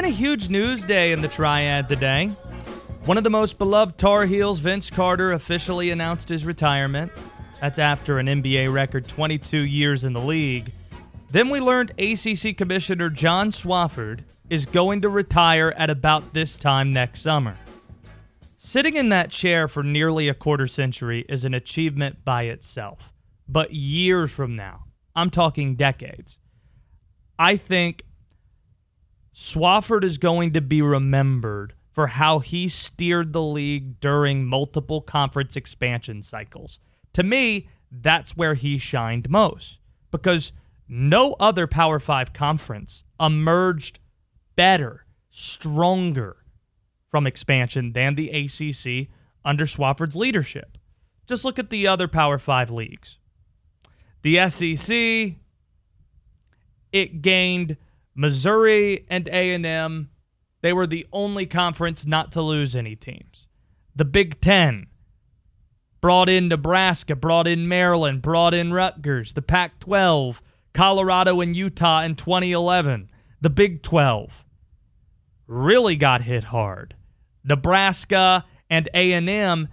been a huge news day in the Triad today. One of the most beloved Tar Heels, Vince Carter, officially announced his retirement. That's after an NBA record 22 years in the league. Then we learned ACC Commissioner John Swofford is going to retire at about this time next summer. Sitting in that chair for nearly a quarter century is an achievement by itself. But years from now, I'm talking decades, I think Swofford is going to be remembered for how he steered the league during multiple conference expansion cycles. To me, that's where he shined most, because no other Power 5 conference emerged better, stronger from expansion than the ACC under Swofford's leadership. Just look at the other Power 5 leagues. The SEC, it gained Missouri and A&M. They were the only conference not to lose any teams. The Big Ten brought in Nebraska, brought in Maryland, brought in Rutgers. The Pac-12, Colorado and Utah in 2011. The Big 12 really got hit hard. Nebraska and A&M,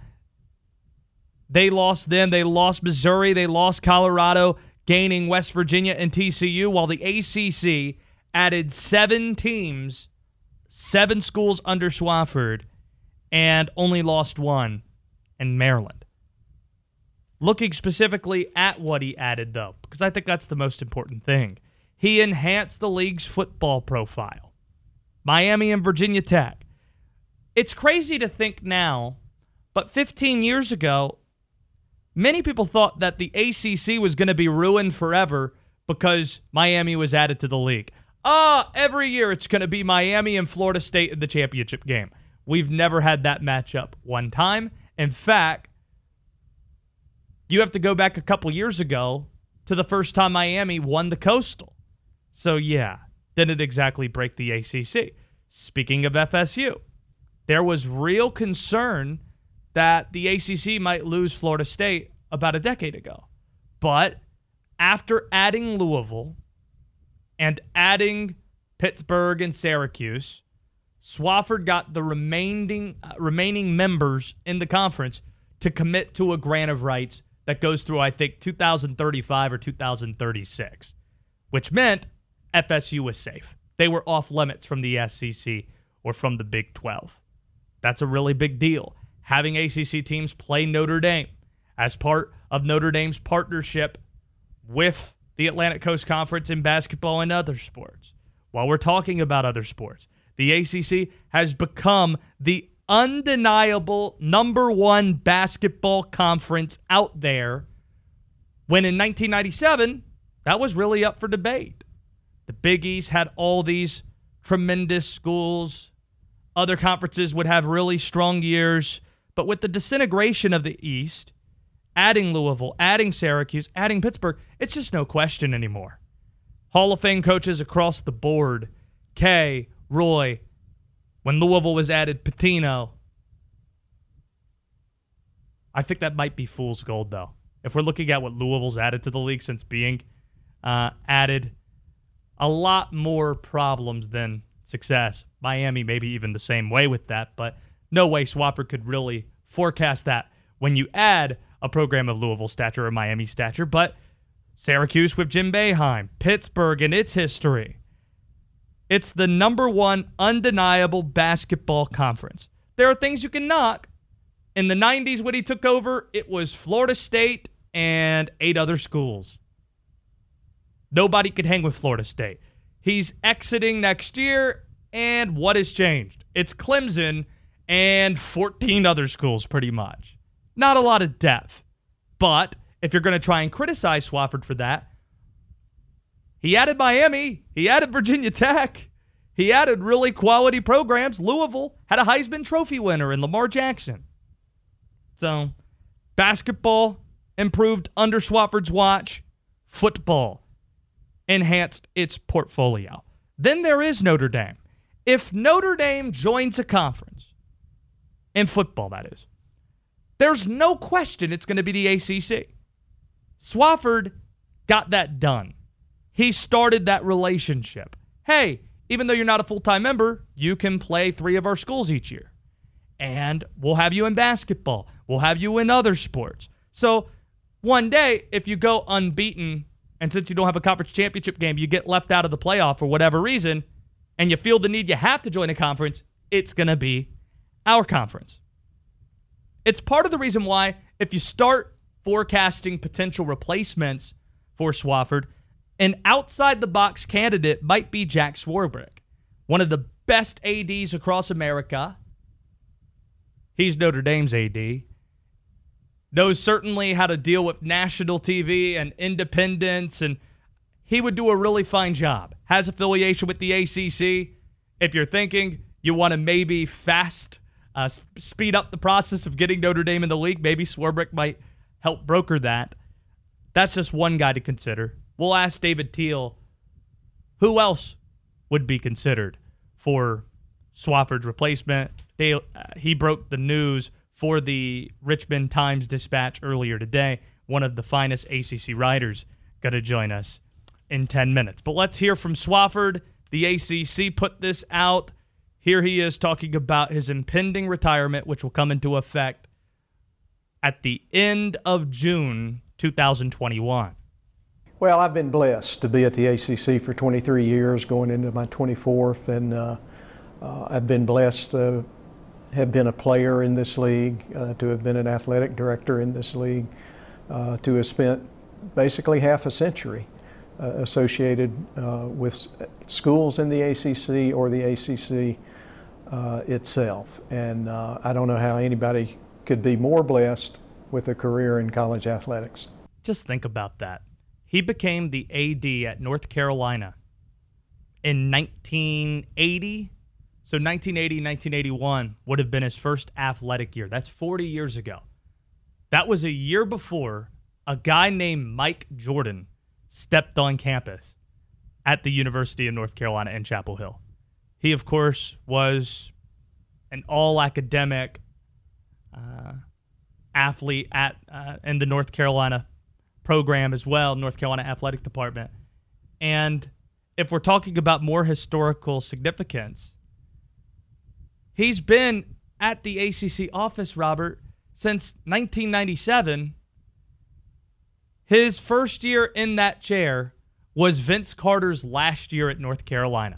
they lost them. They lost Missouri. They lost Colorado, gaining West Virginia and TCU, while the ACC added 7 teams, 7 schools under Swofford, and only lost 1 in Maryland. Looking specifically at what he added, though, because I think that's the most important thing. He enhanced the league's football profile. Miami and Virginia Tech. It's crazy to think now, but 15 years ago, many people thought that the ACC was going to be ruined forever because Miami was added to the league. Every year it's going to be Miami and Florida State in the championship game. We've never had that matchup one time. In fact, you have to go back a couple years ago to the first time Miami won the Coastal. So yeah, didn't exactly break the ACC. Speaking of FSU, there was real concern that the ACC might lose Florida State about a decade ago. But after adding Louisville and adding Pittsburgh and Syracuse, Swofford got the remaining members in the conference to commit to a grant of rights that goes through, I think, 2035 or 2036, which meant FSU was safe. They were off limits from the SEC or from the Big 12. That's a really big deal. Having ACC teams play Notre Dame as part of Notre Dame's partnership with the Atlantic Coast Conference in basketball and other sports. While we're talking about other sports, the ACC has become the undeniable number 1 basketball conference out there, when in 1997, that was really up for debate. The Big East had all these tremendous schools. Other conferences would have really strong years. But with the disintegration of the East, adding Louisville, adding Syracuse, adding Pittsburgh, it's just no question anymore. Hall of Fame coaches across the board, Kay, Roy, when Louisville was added, Pitino. I think that might be fool's gold, though. If we're looking at what Louisville's added to the league since being added, a lot more problems than success. Miami maybe even the same way with that, but no way Swofford could really forecast that when you add a program of Louisville stature or Miami stature. But Syracuse with Jim Boeheim, Pittsburgh and its history. It's the number 1 undeniable basketball conference. There are things you can knock. In the 90s when he took over, it was Florida State and 8 other schools. Nobody could hang with Florida State. He's exiting next year, and what has changed? It's Clemson and 14 other schools, pretty much. Not a lot of depth. But if you're going to try and criticize Swofford for that, he added Miami. He added Virginia Tech. He added really quality programs. Louisville had a Heisman Trophy winner in Lamar Jackson. So, basketball improved under Swofford's watch. Football enhanced its portfolio. Then there is Notre Dame. If Notre Dame joins a conference, in football that is, there's no question it's going to be the ACC. Swofford got that done. He started that relationship. Hey, even though you're not a full-time member, you can play 3 of our schools each year. And we'll have you in basketball. We'll have you in other sports. So one day, if you go unbeaten, and since you don't have a conference championship game, you get left out of the playoff for whatever reason, and you feel the need you have to join a conference, it's going to be our conference. It's part of the reason why if you start forecasting potential replacements for Swofford, an outside-the-box candidate might be Jack Swarbrick, one of the best ADs across America. He's Notre Dame's AD. Knows certainly how to deal with national TV and independence, and he would do a really fine job. Has affiliation with the ACC. If you're thinking you want to maybe speed up the process of getting Notre Dame in the league, maybe Swarbrick might help broker that. That's just one guy to consider. We'll ask David Teel who else would be considered for Swofford's replacement. He broke the news for the Richmond Times-Dispatch earlier today. One of the finest ACC writers going to join us in 10 minutes. But let's hear from Swofford. The ACC put this out. Here he is talking about his impending retirement, which will come into effect at the end of June 2021. Well, I've been blessed to be at the ACC for 23 years, going into my 24th, and I've been blessed to have been a player in this league, to have been an athletic director in this league, to have spent basically half a century associated with schools in the ACC or the ACC itself. And I don't know how anybody could be more blessed with a career in college athletics. Just think about that. He became the AD at North Carolina in 1980. So 1980, 1981 would have been his first athletic year. That's 40 years ago. That was a year before a guy named Mike Jordan stepped on campus at the University of North Carolina in Chapel Hill. He, of course, was an all-academic athlete in the North Carolina program as well, North Carolina Athletic Department. And if we're talking about more historical significance, he's been at the ACC office, Robert, since 1997. His first year in that chair was Vince Carter's last year at North Carolina.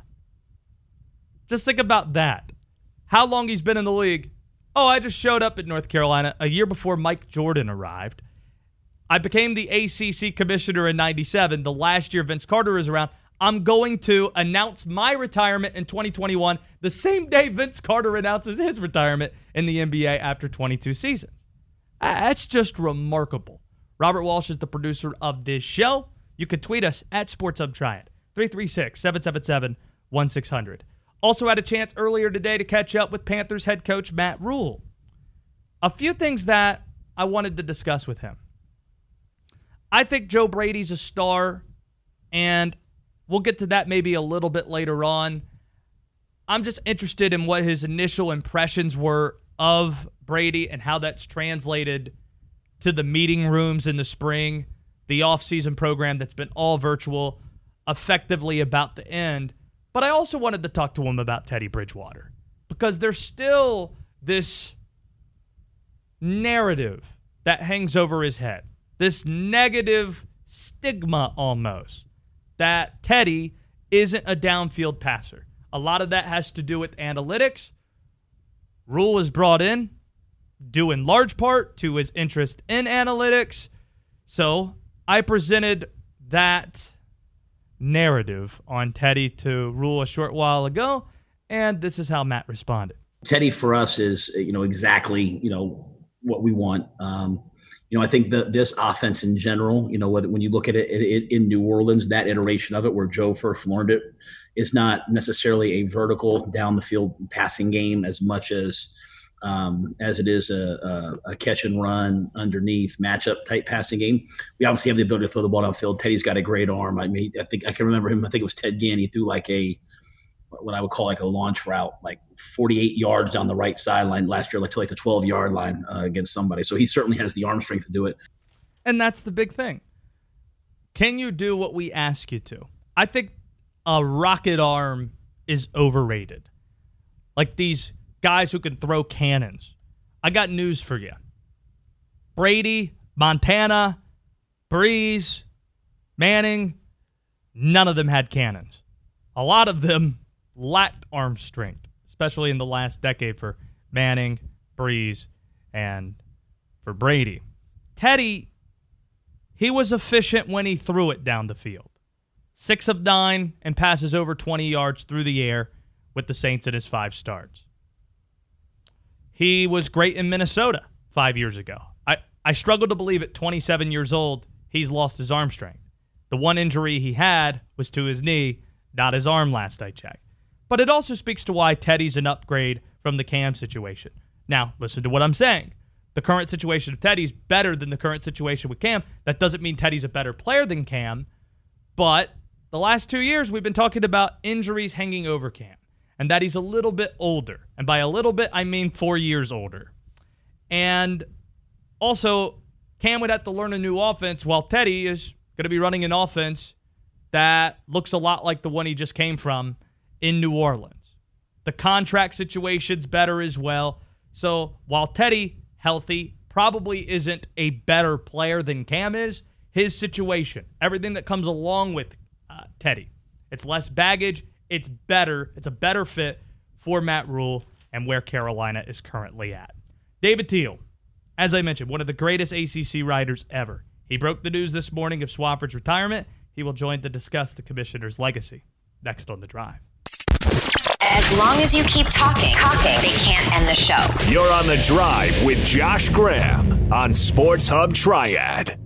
Just think about that. How long he's been in the league. Oh, I just showed up at North Carolina a year before Mike Jordan arrived. I became the ACC commissioner in 97. The last year Vince Carter is around. I'm going to announce my retirement in 2021, the same day Vince Carter announces his retirement in the NBA after 22 seasons. That's just remarkable. Robert Walsh is the producer of this show. You can tweet us at SportsHubTriad, 336-777-1600. Also had a chance earlier today to catch up with Panthers head coach Matt Rhule. A few things that I wanted to discuss with him. I think Joe Brady's a star, and we'll get to that maybe a little bit later on. I'm just interested in what his initial impressions were of Brady and how that's translated to the meeting rooms in the spring, the offseason program that's been all virtual, effectively about the end. But I also wanted to talk to him about Teddy Bridgewater because there's still this narrative that hangs over his head, this negative stigma almost, that Teddy isn't a downfield passer. A lot of that has to do with analytics. Rhule is brought in due in large part to his interest in analytics. So I presented that narrative on Teddy to Rhule a short while ago, and this is how Matt responded. Teddy for us is, exactly, what we want. I think this offense in general, when you look at it in New Orleans, that iteration of it where Joe first learned it is not necessarily a vertical down the field passing game as much as it is a catch and run underneath matchup type passing game. We obviously have the ability to throw the ball downfield. Teddy's got a great arm. I mean, I think I can remember him. I think it was Ted Ginn. He threw like what I would call like a launch route, like 48 yards down the right sideline last year, like to the 12-yard line against somebody. So he certainly has the arm strength to do it. And that's the big thing. Can you do what we ask you to? I think a rocket arm is overrated. Like these guys who can throw cannons. I got news for you. Brady, Montana, Breeze, Manning, none of them had cannons. A lot of them lacked arm strength, especially in the last decade for Manning, Breeze, and for Brady. Teddy, he was efficient when he threw it down the field. 6 of 9 and passes over 20 yards through the air with the Saints in his 5 starts. He was great in Minnesota 5 years ago. I struggle to believe at 27 years old he's lost his arm strength. The one injury he had was to his knee, not his arm last I checked. But it also speaks to why Teddy's an upgrade from the Cam situation. Now, listen to what I'm saying. The current situation of Teddy's better than the current situation with Cam. That doesn't mean Teddy's a better player than Cam, but the last 2 years we've been talking about injuries hanging over Cam and that he's a little bit older. And by a little bit, I mean 4 years older. And also, Cam would have to learn a new offense while Teddy is going to be running an offense that looks a lot like the one he just came from in New Orleans. The contract situation's better as well. So while Teddy, healthy, probably isn't a better player than Cam is, his situation, everything that comes along with Teddy, it's less baggage, it's better, it's a better fit for Matt Rule and where Carolina is currently at. David Teel, as I mentioned, one of the greatest ACC writers ever. He broke the news this morning of Swofford's retirement. He will join to discuss the commissioner's legacy next on The Drive. As long as you keep talking, they can't end the show. You're on The Drive with Josh Graham on Sports Hub Triad.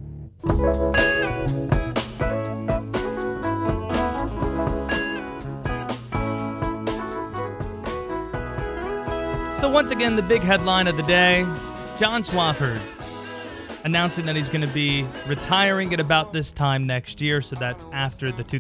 So once again, the big headline of the day, John Swofford announcing that he's going to be retiring at about this time next year. So that's after the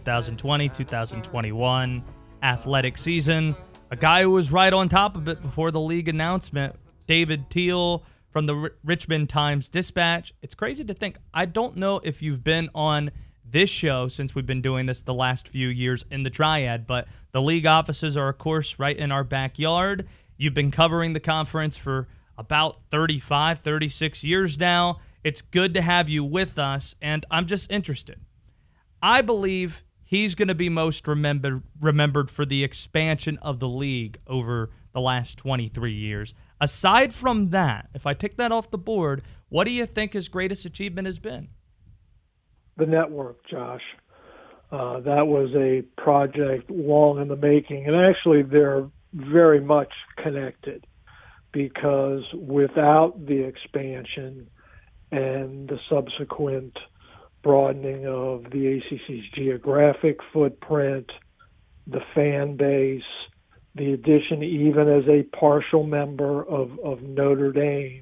2020-2021 athletic season. A guy who was right on top of it before the league announcement, David Teel from the Richmond Times-Dispatch. It's crazy to think. I don't know if you've been on this show since we've been doing this the last few years in the Triad, but the league offices are, of course, right in our backyard. You've been covering the conference for about 35, 36 years now. It's good to have you with us, and I'm just interested. I believe he's going to be most remembered for the expansion of the league over the last 23 years. Aside from that, if I take that off the board, what do you think his greatest achievement has been? The network, Josh. That was a project long in the making, and actually they're very much connected, because without the expansion and the subsequent broadening of the ACC's geographic footprint, the fan base, the addition even as a partial member of Notre Dame,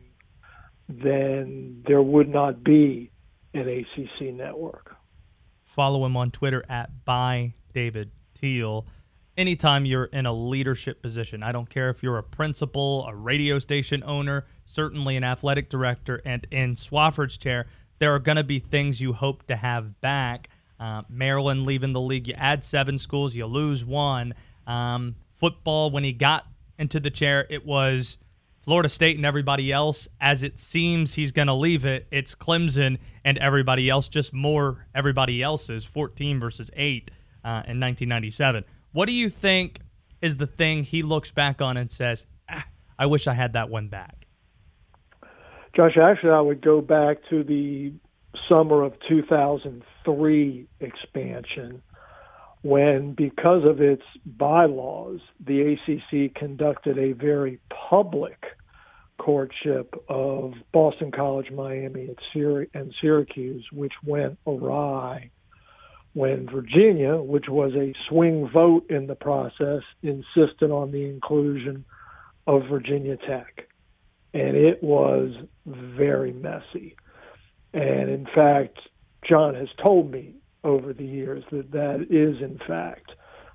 then there would not be an ACC network. Follow him on Twitter at @ByDavidTeel. Anytime you're in a leadership position, I don't care if you're a principal, a radio station owner, certainly an athletic director, and in Swofford's chair, there are going to be things you hope to have back. Maryland leaving the league, you add 7 schools, you lose 1. Football, when he got into the chair, it was Florida State and everybody else. As it seems he's going to leave it, it's Clemson and everybody else, just more everybody else's, 14 versus 8 in 1997. What do you think is the thing he looks back on and says, I wish I had that one back? Josh, actually, I would go back to the summer of 2003 expansion, when, because of its bylaws, the ACC conducted a very public courtship of Boston College, Miami, and Syracuse, which went awry when Virginia, which was a swing vote in the process, insisted on the inclusion of Virginia Tech. And it was very messy. And in fact, John has told me over the years that is, in fact,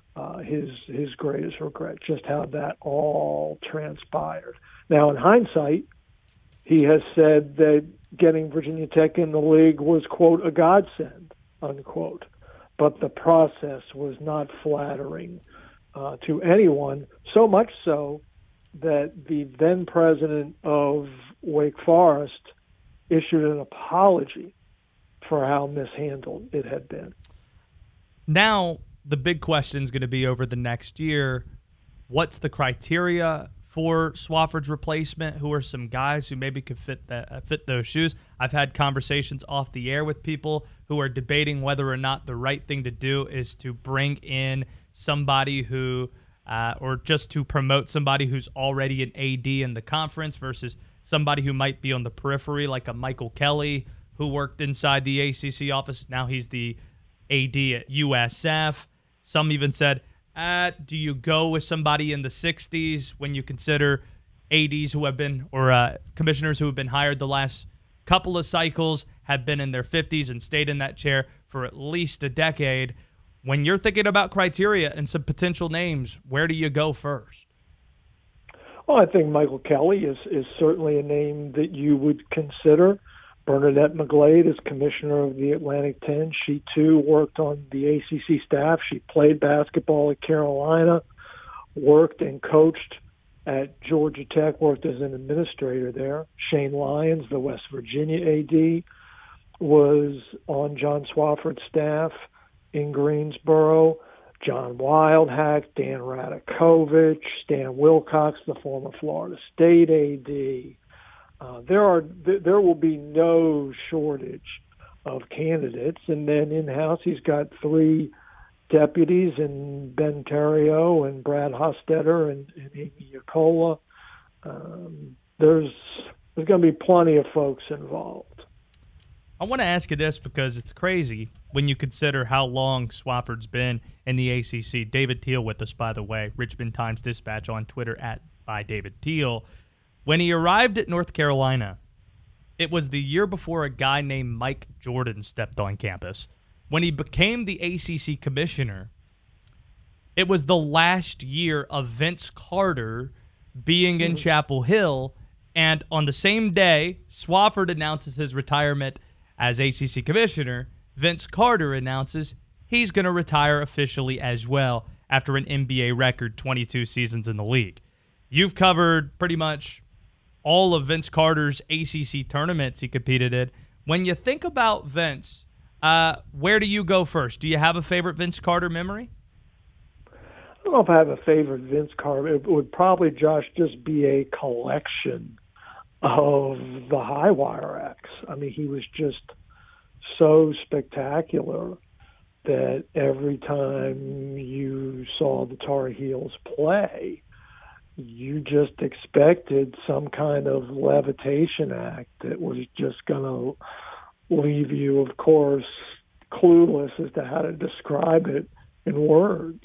his greatest regret, just how that all transpired. Now, in hindsight, he has said that getting Virginia Tech in the league was, quote, a godsend, unquote. But the process was not flattering to anyone, so much so that the then president of Wake Forest issued an apology for how mishandled it had been. Now, the big question is going to be over the next year, what's the criteria for Swofford's replacement? Who are some guys who maybe could fit those shoes? I've had conversations off the air with people who are debating whether or not the right thing to do is to bring in somebody who or just to promote somebody who's already an AD in the conference versus somebody who might be on the periphery, like a Michael Kelly who worked inside the ACC office. Now he's the AD at USF. Some even said, do you go with somebody in the 60s when you consider ADs who have been, or commissioners who have been hired the last couple of cycles, have been in their 50s and stayed in that chair for at least a decade? When you're thinking about criteria and some potential names, where do you go first? Well, I think Michael Kelly is certainly a name that you would consider. Bernadette McGlade is commissioner of the Atlantic 10. She, too, worked on the ACC staff. She played basketball at Carolina, worked and coached at Georgia Tech, worked as an administrator there. Shane Lyons, the West Virginia AD, was on John Swofford's staff in Greensboro. John Wildhack, Dan Radakovich, Stan Wilcox, the former Florida State AD. There will be no shortage of candidates. And then in-house, he's got 3 deputies in Ben Terrio and Brad Hostetter and Amy Yacola. There's going to be plenty of folks involved. I want to ask you this because it's crazy when you consider how long Swofford's been in the ACC. David Teal with us, by the way, Richmond Times-Dispatch on Twitter @ByDavidTeal. When he arrived at North Carolina, it was the year before a guy named Mike Jordan stepped on campus. When he became the ACC commissioner, it was the last year of Vince Carter being in Chapel Hill, and on the same day Swofford announces his retirement as ACC commissioner, Vince Carter announces he's going to retire officially as well after an NBA record 22 seasons in the league. You've covered pretty much all of Vince Carter's ACC tournaments he competed in. When you think about Vince, where do you go first? Do you have a favorite Vince Carter memory? I don't know if I have a favorite Vince Carter. It would probably, Josh, just be a collection of the high wire acts. I mean, he was just so spectacular that every time you saw the Tar Heels play, you just expected some kind of levitation act that was just going to leave you, of course, clueless as to how to describe it in words.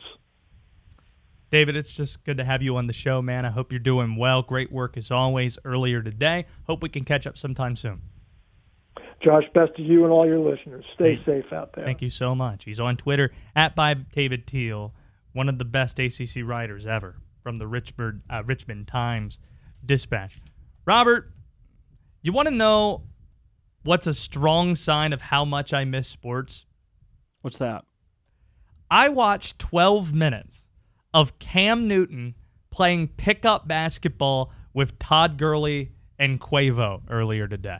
David, it's just good to have you on the show, man. I hope you're doing well. Great work as always earlier today. Hope we can catch up sometime soon. Josh, best to you and all your listeners. Stay safe out there. Thank you so much. He's on Twitter @ByDavidTeal, one of the best ACC writers ever from the Richmond Times-Dispatch. Robert, you want to know what's a strong sign of how much I miss sports? What's that? I watched 12 minutes of Cam Newton playing pickup basketball with Todd Gurley and Quavo earlier today.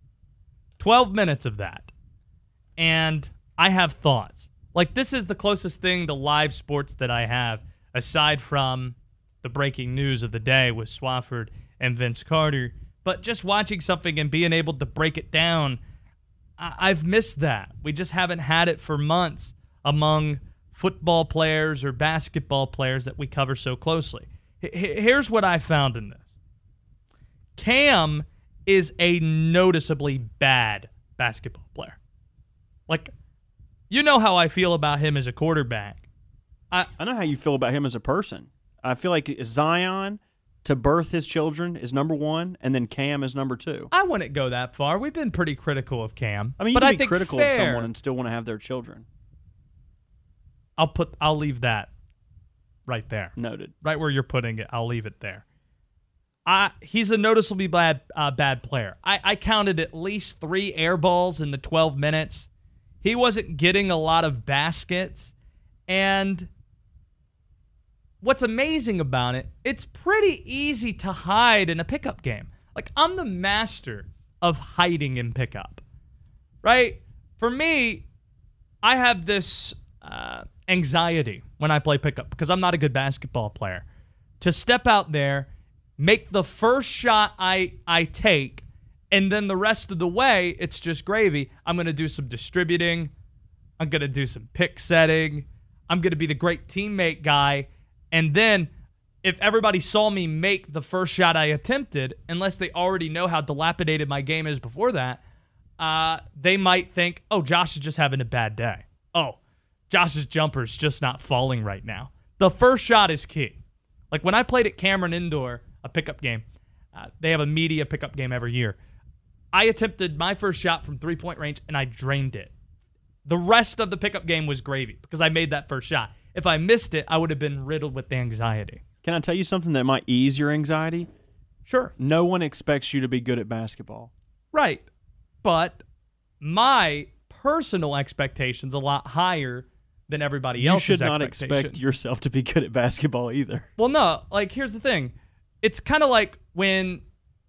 12 minutes of that. And I have thoughts. Like, this is the closest thing to live sports that I have, aside from the breaking news of the day with Swofford and Vince Carter. But just watching something and being able to break it down, I've missed that. We just haven't had it for months among football players or basketball players that we cover so closely. Here's what I found in this. Cam is a noticeably bad basketball player. Like, you know how I feel about him as a quarterback. I know how you feel about him as a person. I feel like Zion, to birth his children, is number 1, and then Cam is number 2. I wouldn't go that far. We've been pretty critical of Cam. I mean, you can be critical of someone and still want to have their children. I'll leave that right there. Noted. Right where you're putting it, I'll leave it there. He's a noticeably bad player. I counted at least 3 air balls in the 12 minutes. He wasn't getting a lot of baskets. And what's amazing about it, it's pretty easy to hide in a pickup game. Like, I'm the master of hiding in pickup, right? For me, I have this anxiety when I play pickup because I'm not a good basketball player. To step out there, make the first shot I take, and then the rest of the way, it's just gravy. I'm going to do some distributing. I'm going to do some pick setting. I'm going to be the great teammate guy. And then if everybody saw me make the first shot I attempted, unless they already know how dilapidated my game is before that, they might think, oh, Josh is just having a bad day. Oh, Josh's jumper's just not falling right now. The first shot is key. Like when I played at Cameron Indoor, a pickup game, they have a media pickup game every year. I attempted my first shot from three-point range, and I drained it. The rest of the pickup game was gravy because I made that first shot. If I missed it, I would have been riddled with anxiety. Can I tell you something that might ease your anxiety? Sure. No one expects you to be good at basketball. Right. But my personal expectation's a lot higher than everybody else's You should not expectation. expect yourself to be good at basketball either. Well, no. Like, here's the thing. It's kind of like when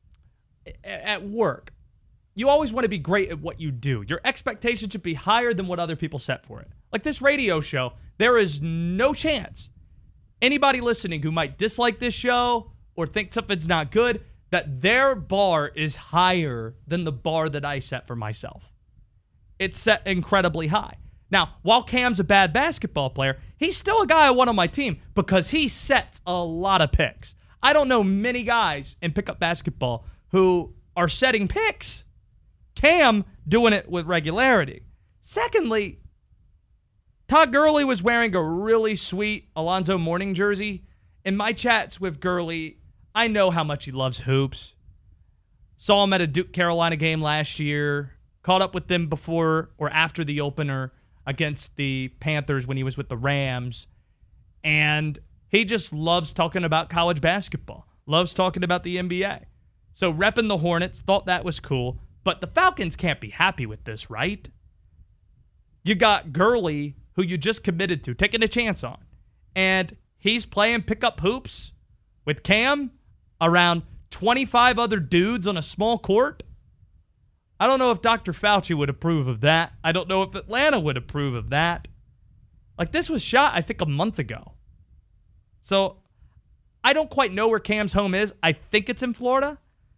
at work, you always want to be great at what you do. Your expectation should be higher than what other people set for it. Like this radio show, there is no chance anybody listening who might dislike this show or think something's not good, that their bar is higher than the bar that I set for myself. It's set incredibly high. Now, while Cam's a bad basketball player, he's still a guy I want on my team because he sets a lot of picks. I don't know many guys in pickup basketball who are setting picks. Cam doing it with regularity. Secondly, Todd Gurley was wearing a really sweet Alonzo Mourning jersey. In my chats with Gurley, I know how much he loves hoops. Saw him at a Duke Carolina game last year. Caught up with them before or after the opener against the Panthers when he was with the Rams. And he just loves talking about college basketball. Loves talking about the NBA. So repping the Hornets, thought that was cool. But the Falcons can't be happy with this, right? You got Gurley, who you just committed to, taking a chance on. And he's playing pickup hoops with Cam around 25 other dudes on a small court. I don't know if Dr. Fauci would approve of that. I don't know if Atlanta would approve of that. Like, this was shot, I think, a month ago. So, I don't quite know where Cam's home is. I think it's in Florida.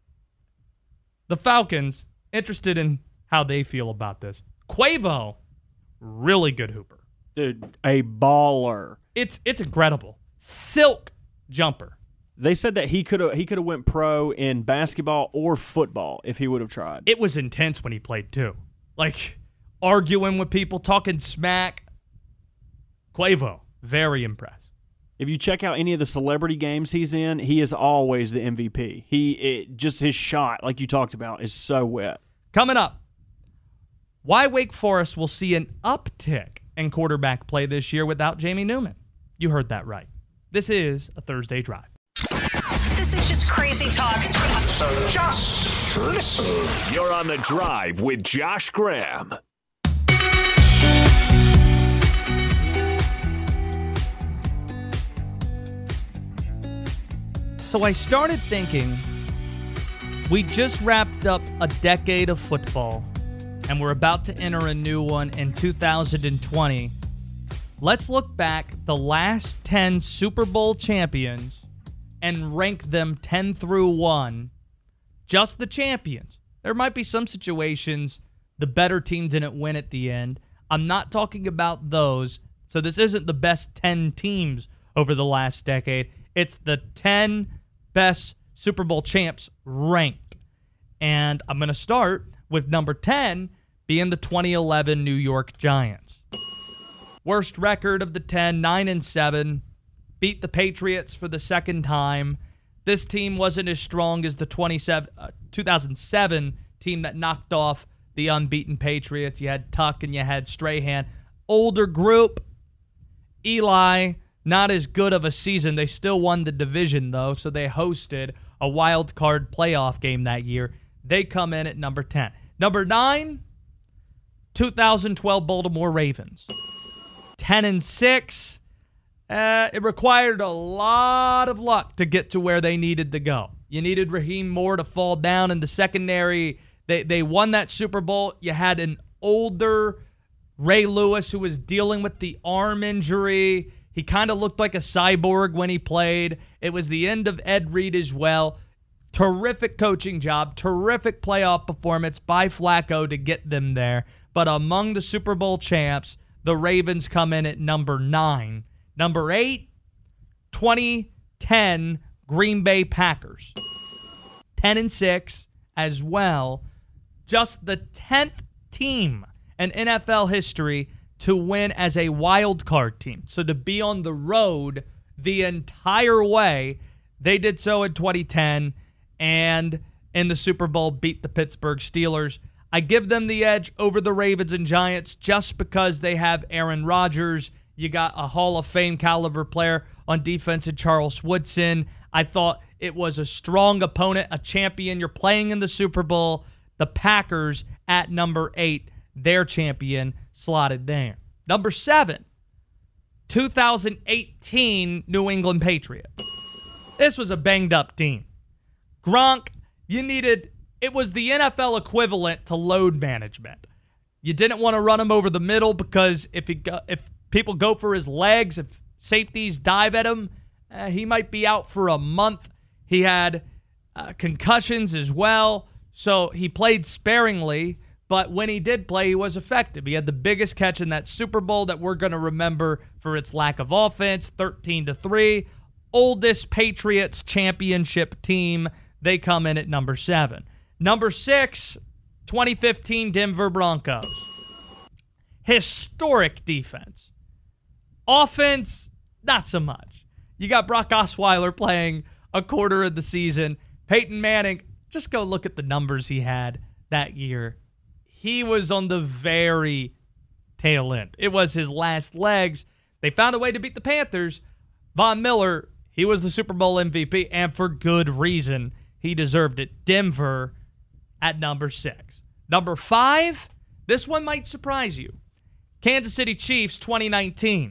The Falcons, interested in how they feel about this. Quavo, really good hooper. Dude, a baller. It's incredible. Silk jumper. They said that he could have went pro in basketball or football if he would have tried. It was intense when he played too. Like arguing with people, talking smack. Quavo, very impressed. If you check out any of the celebrity games he's in, he is always the MVP. Just his shot, like you talked about, is so wet. Coming up, why Wake Forest will see an uptick in quarterback play this year without Jamie Newman. You heard that right. This is a Thursday Drive. This is just crazy talk. So just listen. You're on the Drive with Josh Graham. So I started thinking, we just wrapped up a decade of football, and we're about to enter a new one in 2020. Let's look back the last 10 Super Bowl champions and rank them 10 through 1. Just the champions. There might be some situations the better team didn't win at the end. I'm not talking about those. So this isn't the best 10 teams over the last decade. It's the 10 best Super Bowl champs ranked. And I'm going to start with number 10 being the 2011 New York Giants. Worst record of the 10, 9-7. Beat the Patriots for the second time. This team wasn't as strong as the 2007 team that knocked off the unbeaten Patriots. You had Tuck and you had Strahan. Older group. Eli, not as good of a season. They still won the division, though, so they hosted a wild card playoff game that year. They come in at number 10. Number 9, 2012 Baltimore Ravens. 10-6. It required a lot of luck to get to where they needed to go. You needed Raheem Moore to fall down in the secondary. They won that Super Bowl. You had an older Ray Lewis who was dealing with the arm injury. He kind of looked like a cyborg when he played. It was the end of Ed Reed as well. Terrific coaching job, terrific playoff performance by Flacco to get them there. But among the Super Bowl champs, the Ravens come in at number 9. Number 8, 2010 Green Bay Packers. 10-6 as well. Just the 10th team in NFL history to win as a wild card team. So to be on the road the entire way, they did so in 2010 and in the Super Bowl beat the Pittsburgh Steelers. I give them the edge over the Ravens and Giants just because they have Aaron Rodgers. You got a Hall of Fame caliber player on defense in Charles Woodson. I thought it was a strong opponent, a champion. You're playing in the Super Bowl. The Packers at number 8, their champion slotted there. Number 7, 2018 New England Patriots. This was a banged-up team. Gronk, it was the NFL equivalent to load management. You didn't want to run him over the middle because if people go for his legs, if safeties dive at him, he might be out for a month. He had concussions as well, so he played sparingly, but when he did play, he was effective. He had the biggest catch in that Super Bowl that we're going to remember for its lack of offense, 13-3. Oldest Patriots championship team. They come in at number 7. Number 6, 2015 Denver Broncos. Historic defense. Offense, not so much. You got Brock Osweiler playing a quarter of the season. Peyton Manning, just go look at the numbers he had that year. He was on the very tail end. It was his last legs. They found a way to beat the Panthers. Von Miller, he was the Super Bowl MVP, and for good reason. He deserved it. Denver at number 6. Number 5, this one might surprise you. Kansas City Chiefs 2019.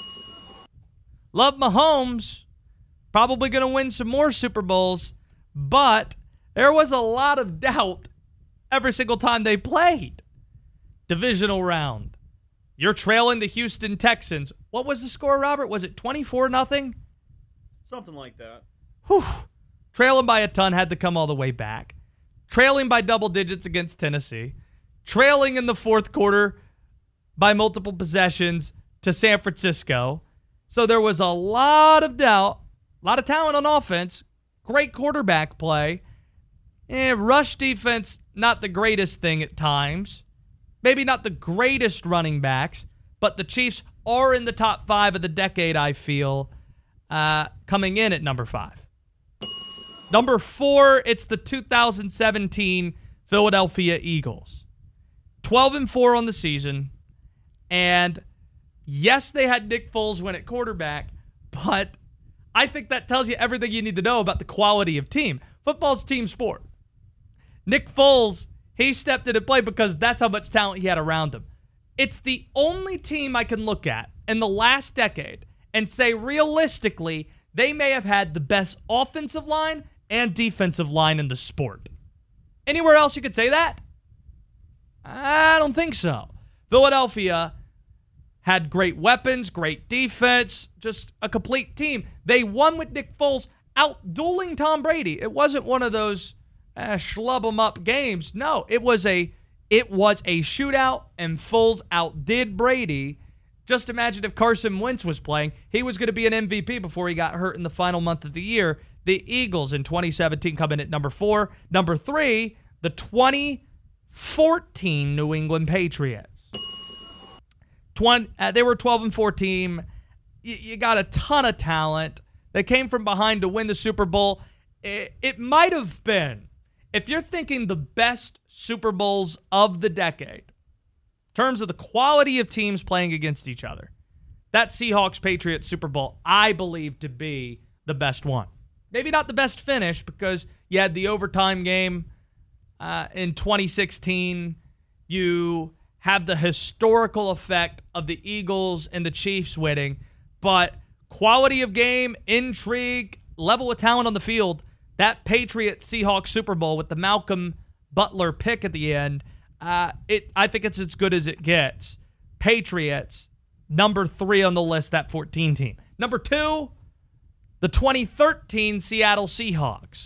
Love Mahomes. Probably going to win some more Super Bowls, but there was a lot of doubt every single time they played. Divisional round. You're trailing the Houston Texans. What was the score, Robert? Was it 24-0? Something like that. Whew. Trailing by a ton, had to come all the way back. Trailing by double digits against Tennessee. Trailing in the fourth quarter by multiple possessions to San Francisco. So there was a lot of doubt, a lot of talent on offense, great quarterback play. Rush defense, not the greatest thing at times. Maybe not the greatest running backs, but the Chiefs are in the top 5 of the decade, I feel, coming in at number 5. Number 4, it's the 2017 Philadelphia Eagles. 12-4 on the season. And yes, they had Nick Foles win at quarterback, but I think that tells you everything you need to know about the quality of team. Football's a team sport. Nick Foles, he stepped in and played because that's how much talent he had around him. It's the only team I can look at in the last decade and say realistically they may have had the best offensive line and defensive line in the sport. Anywhere else you could say that? I don't think so. Philadelphia had great weapons, great defense, just a complete team. They won with Nick Foles out-dueling Tom Brady. It wasn't one of those schlub 'em up games. No, it was a shootout, and Foles outdid Brady. Just imagine if Carson Wentz was playing. He was going to be an MVP before he got hurt in the final month of the year. The Eagles in 2017 come in at number 4. Number 3, the 2014 New England Patriots. They were a 12-4 team. You got a ton of talent. They came from behind to win the Super Bowl. It might have been, if you're thinking the best Super Bowls of the decade, in terms of the quality of teams playing against each other, that Seahawks-Patriots Super Bowl, I believe to be the best one. Maybe not the best finish because you had the overtime game in 2016. You have the historical effect of the Eagles and the Chiefs winning, but quality of game, intrigue, level of talent on the field, that Patriots-Seahawks Super Bowl with the Malcolm Butler pick at the end, I think it's as good as it gets. Patriots, number 3 on the list, that 14 team. Number 2, the 2013 Seattle Seahawks.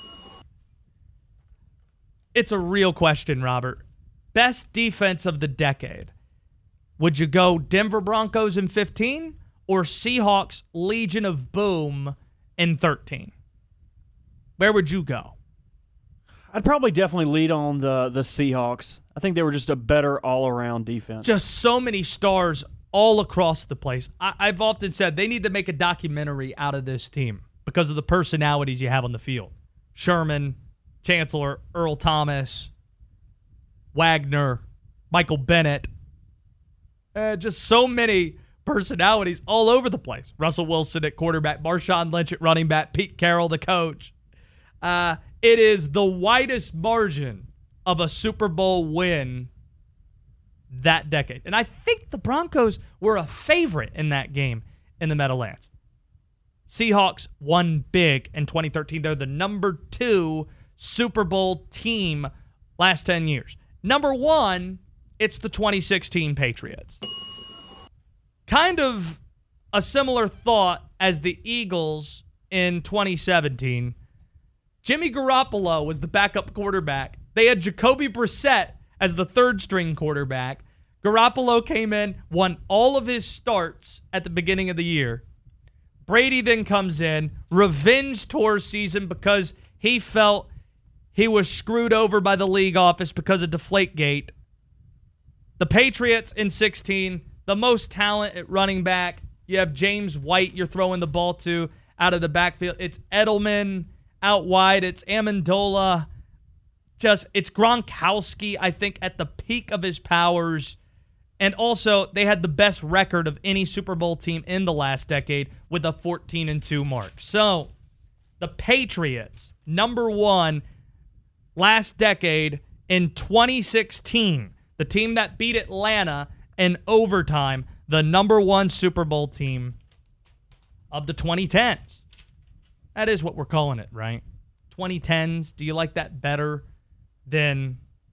It's a real question, Robert. Best defense of the decade. Would you go Denver Broncos in 15 or Seahawks Legion of Boom in 13? Where would you go? I'd probably definitely lead on the Seahawks. I think they were just a better all-around defense. Just so many stars all across the place. I've often said they need to make a documentary out of this team because of the personalities you have on the field. Sherman, Chancellor, Earl Thomas, Wagner, Michael Bennett. Just so many personalities all over the place. Russell Wilson at quarterback, Marshawn Lynch at running back, Pete Carroll, the coach. It is the widest margin of a Super Bowl win that decade. And I think the Broncos were a favorite in that game in the Meadowlands. Seahawks won big in 2013. They're the number 2 Super Bowl team last 10 years. Number 1, it's the 2016 Patriots. Kind of a similar thought as the Eagles in 2017. Jimmy Garoppolo was the backup quarterback. They had Jacoby Brissett as the third-string quarterback. Garoppolo came in, won all of his starts at the beginning of the year. Brady then comes in, revenge tour season because he felt he was screwed over by the league office because of Deflategate. The Patriots in 16, the most talent at running back. You have James White you're throwing the ball to out of the backfield. It's Edelman out wide. It's Amendola. It's Gronkowski, I think, at the peak of his powers. And also, they had the best record of any Super Bowl team in the last decade with a 14-2 mark. So, the Patriots, number 1, last decade in 2016, the team that beat Atlanta in overtime, the number 1 Super Bowl team of the 2010s. That is what we're calling it, right? 2010s. Do you like that better than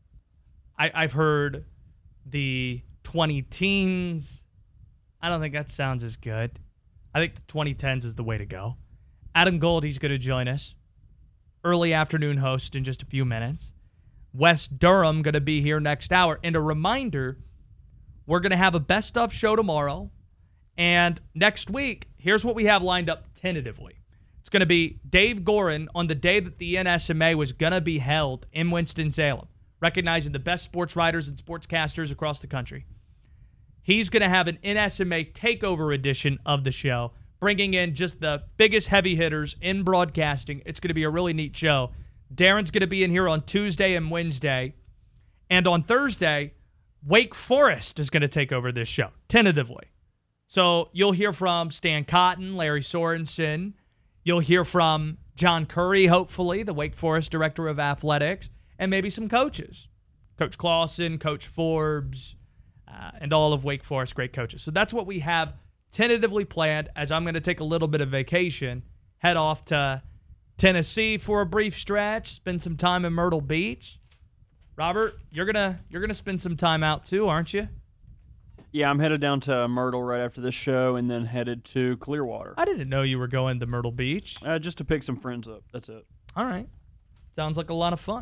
I've heard the 20-teens? I don't think that sounds as good. I think the 2010s is the way to go. Adam Goldie's going to join us. Early afternoon host in just a few minutes. Wes Durham going to be here next hour. And a reminder, we're going to have a best of show tomorrow. And next week, here's what we have lined up tentatively. It's going to be Dave Gorin on the day that the NSMA was going to be held in Winston-Salem, recognizing the best sports writers and sportscasters across the country. He's going to have an NSMA takeover edition of the show, bringing in just the biggest heavy hitters in broadcasting. It's going to be a really neat show. Darren's going to be in here on Tuesday and Wednesday. And on Thursday, Wake Forest is going to take over this show, tentatively. So you'll hear from Stan Cotton, Larry Sorensen. You'll hear from John Curry, hopefully, the Wake Forest Director of Athletics, and maybe some coaches. Coach Clausen, Coach Forbes, and all of Wake Forest great coaches. So that's what we have tentatively planned, as I'm going to take a little bit of vacation, head off to Tennessee for a brief stretch, spend some time in Myrtle Beach. Robert, you're gonna spend some time out too, aren't you? Yeah, I'm headed down to Myrtle right after this show and then headed to Clearwater. I didn't know you were going to Myrtle Beach. Just to pick some friends up. That's it. All right. Sounds like a lot of fun.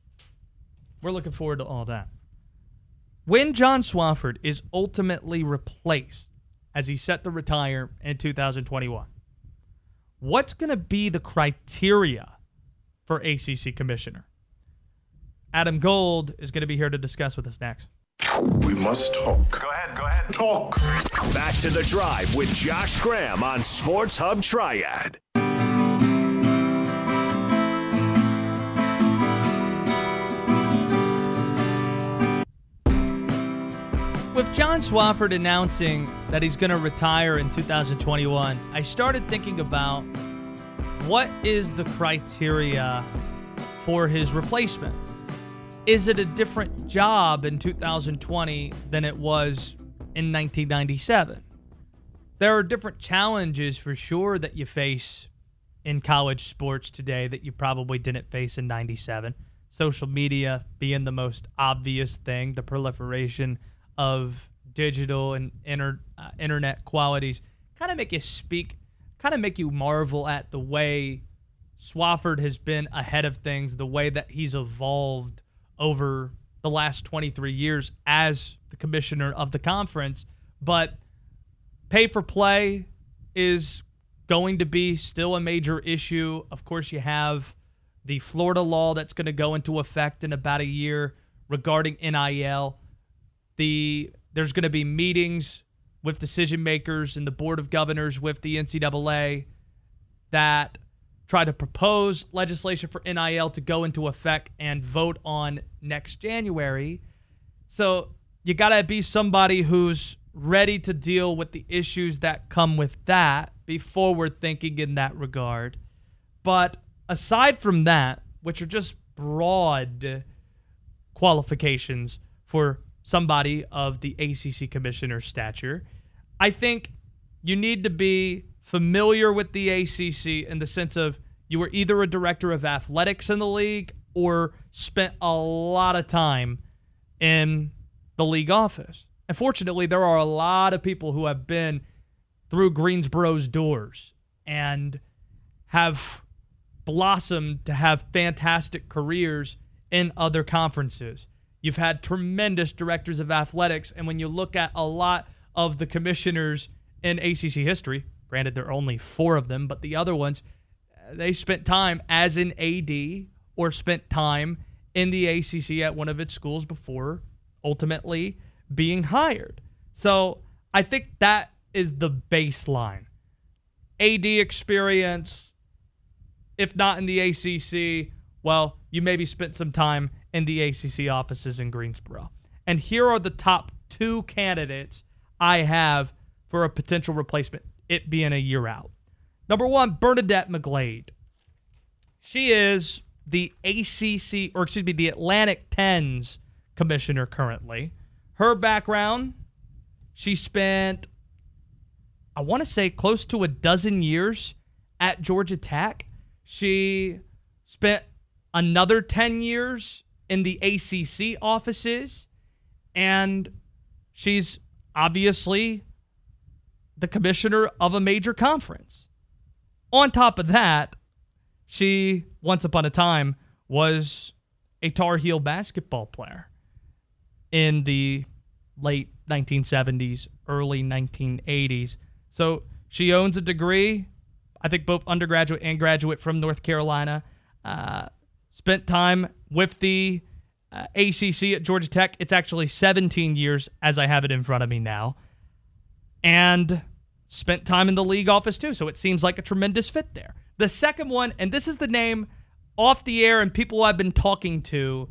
We're looking forward to all that. When John Swofford is ultimately replaced as he's set to retire in 2021, what's going to be the criteria for ACC commissioner? Adam Gold is going to be here to discuss with us next. We must talk. Go ahead. Talk. Back to the Drive with Josh Graham on Sports Hub Triad. With John Swofford announcing that he's going to retire in 2021, I started thinking about what is the criteria for his replacement. Is it a different job in 2020 than it was in 1997? there are different challenges for sure that you face in college sports today that you probably didn't face in 97. Social media being the most obvious thing, the proliferation of digital and internet qualities kind of make you marvel at the way Swofford has been ahead of things, the way that he's evolved over the last 23 years as the commissioner of the conference. But pay for play is going to be still a major issue. Of course, you have the Florida law that's going to go into effect in about a year regarding NIL. There's going to be meetings with decision makers and the Board of Governors with the NCAA that try to propose legislation for NIL to go into effect and vote on next January. So you got to be somebody who's ready to deal with the issues that come with that, be forward thinking in that regard. But aside from that, which are just broad qualifications for somebody of the ACC commissioner's stature, I think you need to be familiar with the ACC in the sense of you were either a director of athletics in the league or spent a lot of time in the league office. And fortunately, there are a lot of people who have been through Greensboro's doors and have blossomed to have fantastic careers in other conferences. You've had tremendous directors of athletics, and when you look at a lot of the commissioners in ACC history, granted there are only 4 of them, but the other ones, they spent time as an AD or spent time in the ACC at one of its schools before ultimately being hired. So I think that is the baseline. AD experience, if not in the ACC, well, you maybe spent some time in the ACC offices in Greensboro. And here are the top 2 candidates I have for a potential replacement, it being a year out. Number 1, Bernadette McGlade. She is the the Atlantic 10's commissioner currently. Her background, she spent, I want to say, close to a dozen years at Georgia Tech. She spent another 10 years in the ACC offices, and she's obviously the commissioner of a major conference. On top of that, she, once upon a time, was a Tar Heel basketball player in the late 1970s, early 1980s. So she owns a degree, I think both undergraduate and graduate, from North Carolina. Spent time with the ACC at Georgia Tech. It's actually 17 years as I have it in front of me now. And spent time in the league office too, so it seems like a tremendous fit there. The second one, and this is the name off the air and people I've been talking to,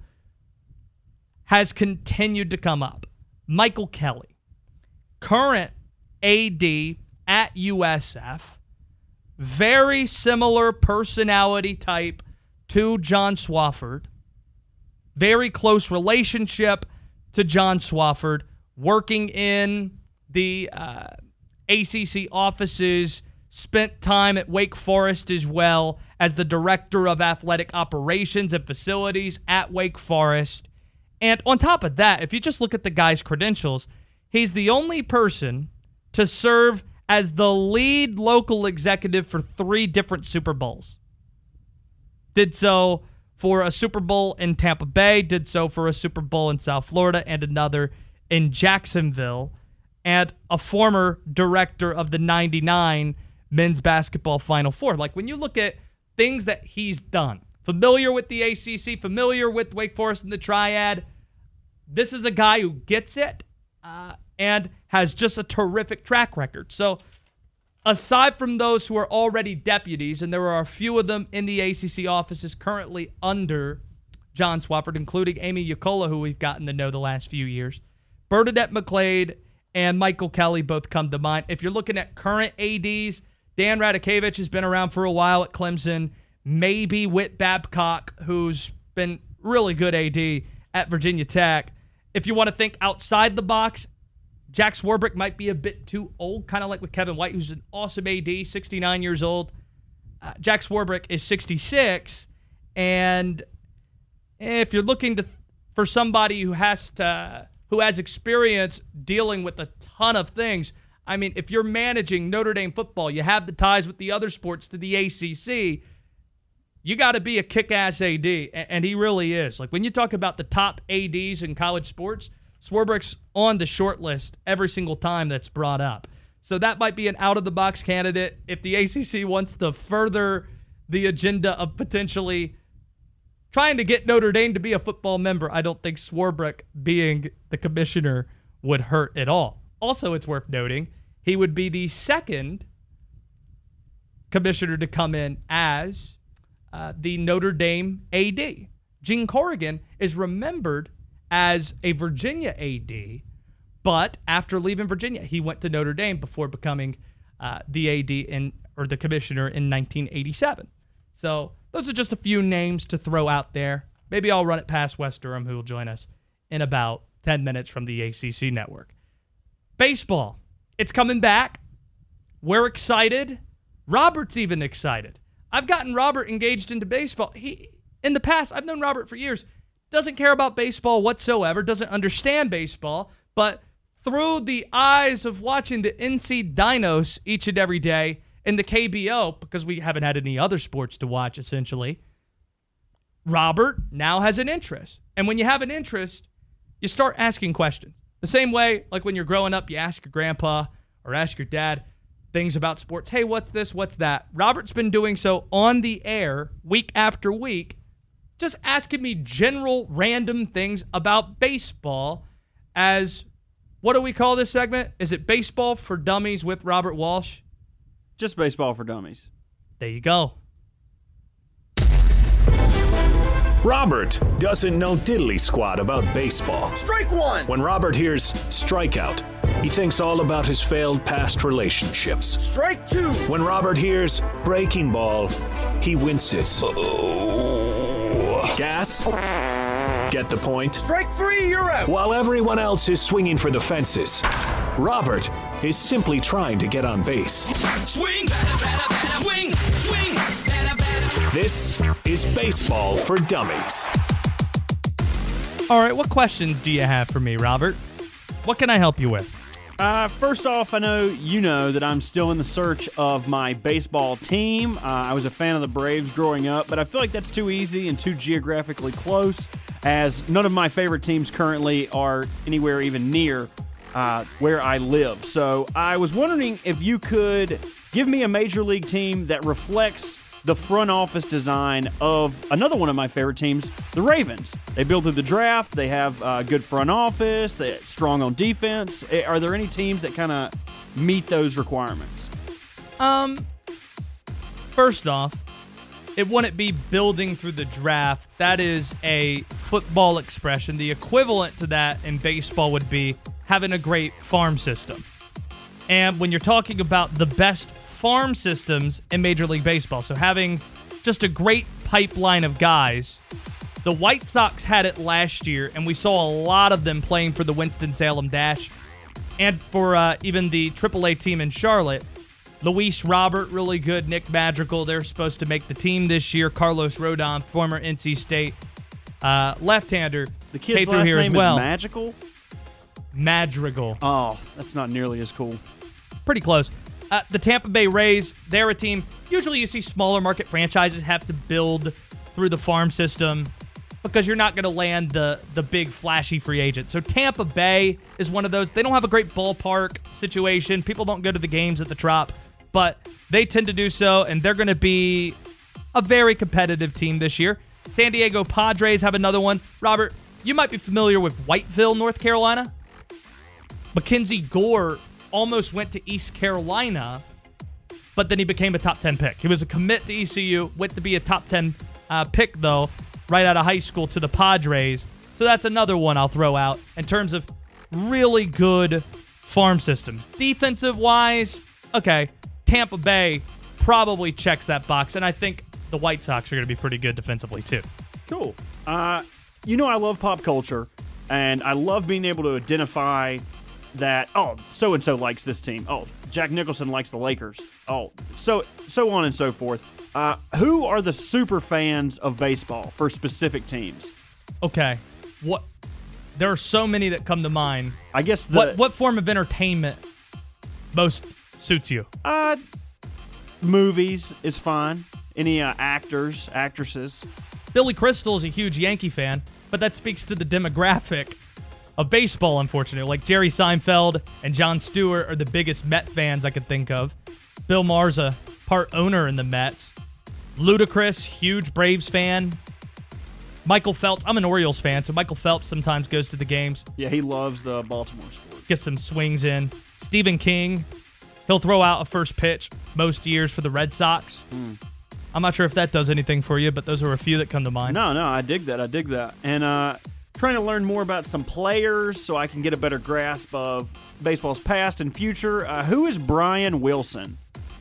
has continued to come up. Michael Kelly, current AD at USF, very similar personality type to John Swofford, very close relationship to John Swofford, working in the ACC offices, spent time at Wake Forest as well as the director of athletic operations and facilities at Wake Forest. And on top of that, if you just look at the guy's credentials, he's the only person to serve as the lead local executive for 3 different Super Bowls. Did so for a Super Bowl in Tampa Bay, did so for a Super Bowl in South Florida, and another in Jacksonville, and a former director of the 99 men's basketball Final Four. Like, when you look at things that he's done, familiar with the ACC, familiar with Wake Forest and the Triad, this is a guy who gets it and has just a terrific track record. So aside from those who are already deputies, and there are a few of them in the ACC offices currently under John Swofford, including Amy Yakola, who we've gotten to know the last few years, Bernadette McGlade and Michael Kelly both come to mind. If you're looking at current ADs, Dan Radakevich has been around for a while at Clemson. Maybe Whit Babcock, who's been really good AD at Virginia Tech. If you want to think outside the box, Jack Swarbrick might be a bit too old, kind of like with Kevin White, who's an awesome AD, 69 years old. Jack Swarbrick is 66, and if you're looking for somebody who has experience dealing with a ton of things, I mean, if you're managing Notre Dame football, you have the ties with the other sports to the ACC, you got to be a kick-ass AD, and he really is. Like, when you talk about the top ADs in college sports, Swarbrick's on the short list every single time that's brought up. So that might be an out-of-the-box candidate. If the ACC wants to further the agenda of potentially trying to get Notre Dame to be a football member, I don't think Swarbrick being the commissioner would hurt at all. Also, it's worth noting, he would be the second commissioner to come in as the Notre Dame AD. Gene Corrigan is remembered as a Virginia AD, but after leaving Virginia, he went to Notre Dame before becoming the AD or the commissioner in 1987. So those are just a few names to throw out there. Maybe I'll run it past Wes Durham, who will join us in about 10 minutes from the ACC network. Baseball, it's coming back. We're excited. Robert's even excited. I've gotten Robert engaged into baseball. In the past, I've known Robert for years. Doesn't care about baseball whatsoever, doesn't understand baseball, but through the eyes of watching the NC Dinos each and every day in the KBO, because we haven't had any other sports to watch, essentially, Robert now has an interest. And when you have an interest, you start asking questions. The same way, like when you're growing up, you ask your grandpa or ask your dad things about sports. Hey, what's this? What's that? Robert's been doing so on the air week after week, just asking me general random things about baseball as, what do we call this segment? Is it Baseball for Dummies with Robert Walsh? Just Baseball for Dummies. There you go. Robert doesn't know diddly squat about baseball. Strike one! When Robert hears strikeout, he thinks all about his failed past relationships. Strike two! When Robert hears breaking ball, he winces. Gas? Get the point? Strike three, you're out! While everyone else is swinging for the fences, Robert is simply trying to get on base. Swing, batter, batter, batter, swing, swing, batter, batter. This is Baseball for Dummies. All right, what questions do you have for me, Robert? What can I help you with? First off, I know you know that I'm still in the search of my baseball team. I was a fan of the Braves growing up, but I feel like that's too easy and too geographically close, as none of my favorite teams currently are anywhere even near where I live. So I was wondering if you could give me a major league team that reflects the front office design of another one of my favorite teams, the Ravens. They build through the draft. They have a good front office. They're strong on defense. Are there any teams that kind of meet those requirements? First off, it wouldn't be building through the draft. That is a football expression. The equivalent to that in baseball would be having a great farm system. And when you're talking about the best farm systems in Major League Baseball, so having just a great pipeline of guys, the White Sox had it last year, and we saw a lot of them playing for the Winston-Salem Dash and for even the AAA team in Charlotte. Luis Robert, really good. Nick Madrigal, they're supposed to make the team this year. Carlos Rodon, former NC State left-hander, The kid's came through last here name as well. is Magical? Madrigal. Oh, that's not nearly as cool. Pretty close. The Tampa Bay Rays, they're a team. Usually you see smaller market franchises have to build through the farm system because you're not going to land the big flashy free agent. So Tampa Bay is one of those. They don't have a great ballpark situation. People don't go to the games at the Trop, but they tend to do so, and they're going to be a very competitive team this year. San Diego Padres have another one. Robert, you might be familiar with Whiteville, North Carolina. Mackenzie Gore almost went to East Carolina, but then he became a top 10 pick. He was a commit to ECU, went to be a top 10 pick, though, right out of high school to the Padres. So that's another one I'll throw out in terms of really good farm systems. Defensive-wise, okay, Tampa Bay probably checks that box, and I think the White Sox are going to be pretty good defensively, too. Cool. You know I love pop culture, and I love being able to identify that, so-and-so likes this team. Oh, Jack Nicholson likes the Lakers. Oh, so on and so forth. Who are the super fans of baseball for specific teams? Okay. There are so many that come to mind. I guess what form of entertainment most suits you? Movies is fine. Any actors, actresses? Billy Crystal is a huge Yankee fan, but that speaks to the demographic of baseball, unfortunately. Like Jerry Seinfeld and Jon Stewart are the biggest Met fans I could think of. Bill Maher's a part owner in the Mets. Ludacris, huge Braves fan. Michael Phelps, I'm an Orioles fan, so Michael Phelps sometimes goes to the games. Yeah, he loves the Baltimore sports. Get some swings in. Stephen King, he'll throw out a first pitch most years for the Red Sox. I'm not sure if that does anything for you, but those are a few that come to mind. No, I dig that. And trying to learn more about some players so I can get a better grasp of baseball's past and future. Who is Brian Wilson?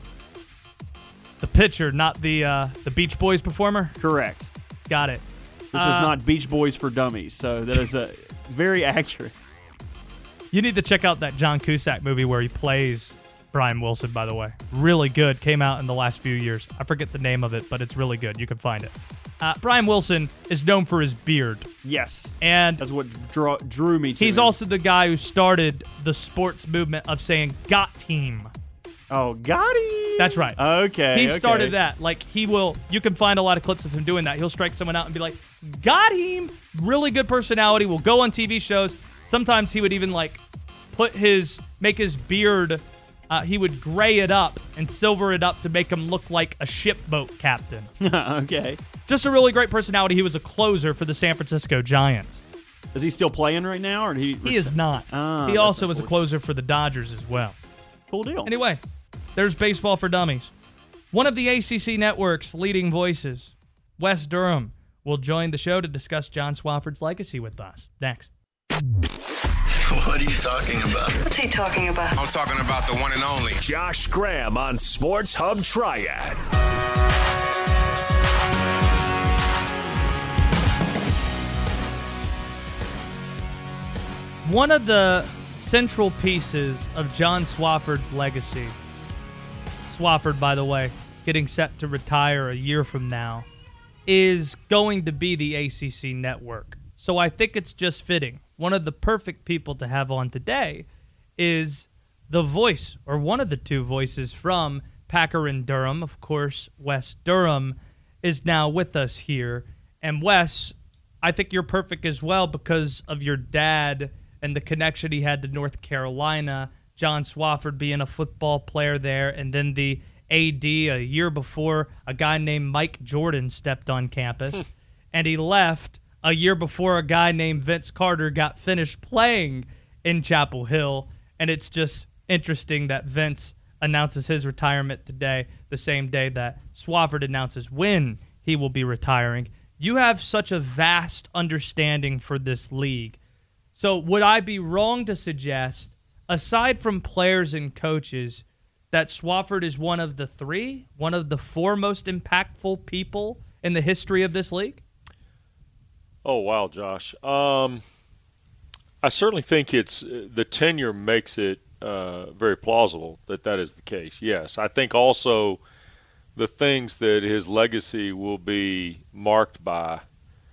The pitcher, not the Beach Boys performer? Correct. Got it. This is not Beach Boys for Dummies, so that is very accurate. You need to check out that John Cusack movie where he plays Brian Wilson, by the way. Really good. Came out in the last few years. I forget the name of it, but it's really good. You can find it. Brian Wilson is known for his beard. Yes. And that's what drew me to He's him. also the guy who started the sports movement of saying, "Got team." Oh, got him. That's right. Okay. He started that. Like, you can find a lot of clips of him doing that. He'll strike someone out and be like, "Got him." Really good personality. Will go on TV shows. Sometimes he would even, like, make his beard, he would gray it up and silver it up to make him look like a shipboat captain. Okay. Just a really great personality. He was a closer for the San Francisco Giants. Is he still playing right now? Or He is not. He also was a closer for the Dodgers as well. Cool deal. Anyway, there's Baseball for Dummies. One of the ACC network's leading voices, Wes Durham, will join the show to discuss John Swofford's legacy with us. Next. What are you talking about? What's he talking about? I'm talking about the one and only Josh Graham on Sports Hub Triad. One of the central pieces of John Swofford's legacy, Swofford, by the way, getting set to retire a year from now, is going to be the ACC network. So I think it's just fitting. One of the perfect people to have on today is the voice, or one of the two voices from Packer and Durham. Of course, Wes Durham is now with us here. And Wes, I think you're perfect as well because of your dad and the connection he had to North Carolina, John Swofford being a football player there, and then the AD a year before, a guy named Mike Jordan stepped on campus, and he left a year before a guy named Vince Carter got finished playing in Chapel Hill. And it's just interesting that Vince announces his retirement today, the same day that Swofford announces when he will be retiring. You have such a vast understanding for this league. So would I be wrong to suggest, aside from players and coaches, that Swofford is one of the four most impactful people in the history of this league? Oh, wow, Josh. I certainly think it's the tenure makes it very plausible that is the case. Yes, I think also the things that his legacy will be marked by,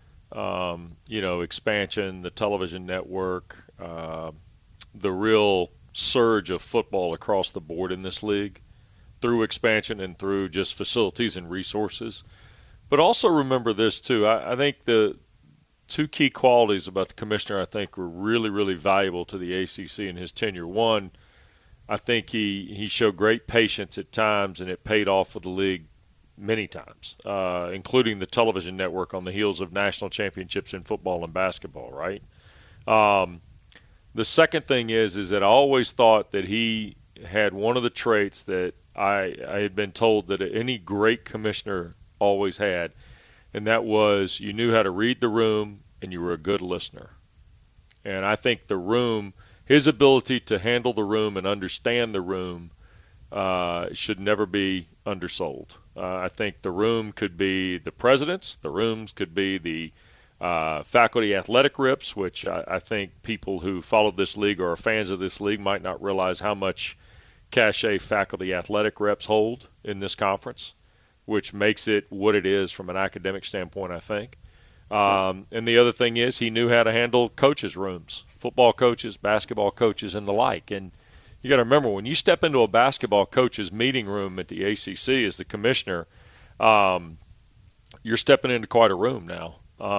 expansion, the television network, the real surge of football across the board in this league through expansion and through just facilities and resources. But also remember this, too. I think the two key qualities about the commissioner I think were really, really valuable to the ACC in his tenure. One, I think he showed great patience at times, and it paid off for the league many times, including the television network on the heels of national championships in football and basketball, right? The second thing is that I always thought that he had one of the traits that I had been told that any great commissioner always had, and that was you knew how to read the room and you were a good listener. And I think the room, his ability to handle the room and understand the room should never be undersold. I think the room could be the presidents, the rooms could be the faculty athletic reps, which I think people who follow this league or are fans of this league might not realize how much cachet faculty athletic reps hold in this conference, which makes it what it is from an academic standpoint, I think. And the other thing is he knew how to handle coaches' rooms, football coaches, basketball coaches, and the like. And you got to remember, when you step into a basketball coach's meeting room at the ACC as the commissioner, you're stepping into quite a room now.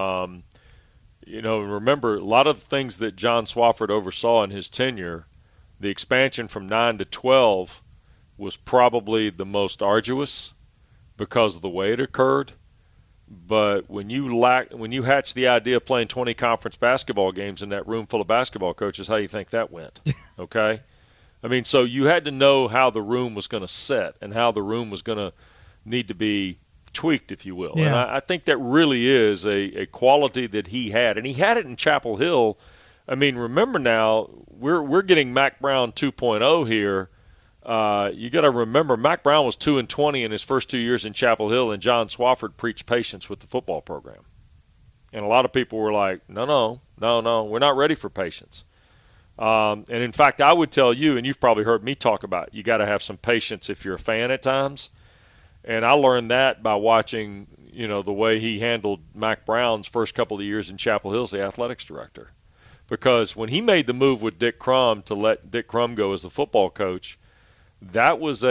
Remember, a lot of the things that John Swofford oversaw in his tenure, the expansion from 9 to 12 was probably the most arduous because of the way it occurred. But when you hatch the idea of playing 20 conference basketball games in that room full of basketball coaches, how do you think that went? Okay? I mean, so you had to know how the room was going to set and how the room was going to need to be tweaked, if you will. Yeah. And I think that really is a quality that he had. And he had it in Chapel Hill. I mean, remember now, we're getting Mack Brown 2.0 here. You got to remember, Mack Brown was 2-20 in his first 2 years in Chapel Hill, and John Swofford preached patience with the football program. And a lot of people were like, no, we're not ready for patience. And in fact, I would tell you, and you've probably heard me talk about, you got to have some patience if you're a fan at times. And I learned that by watching, the way he handled Mack Brown's first couple of years in Chapel Hill as the athletics director. Because when he made the move with Dick Crum to let Dick Crum go as the football coach, that was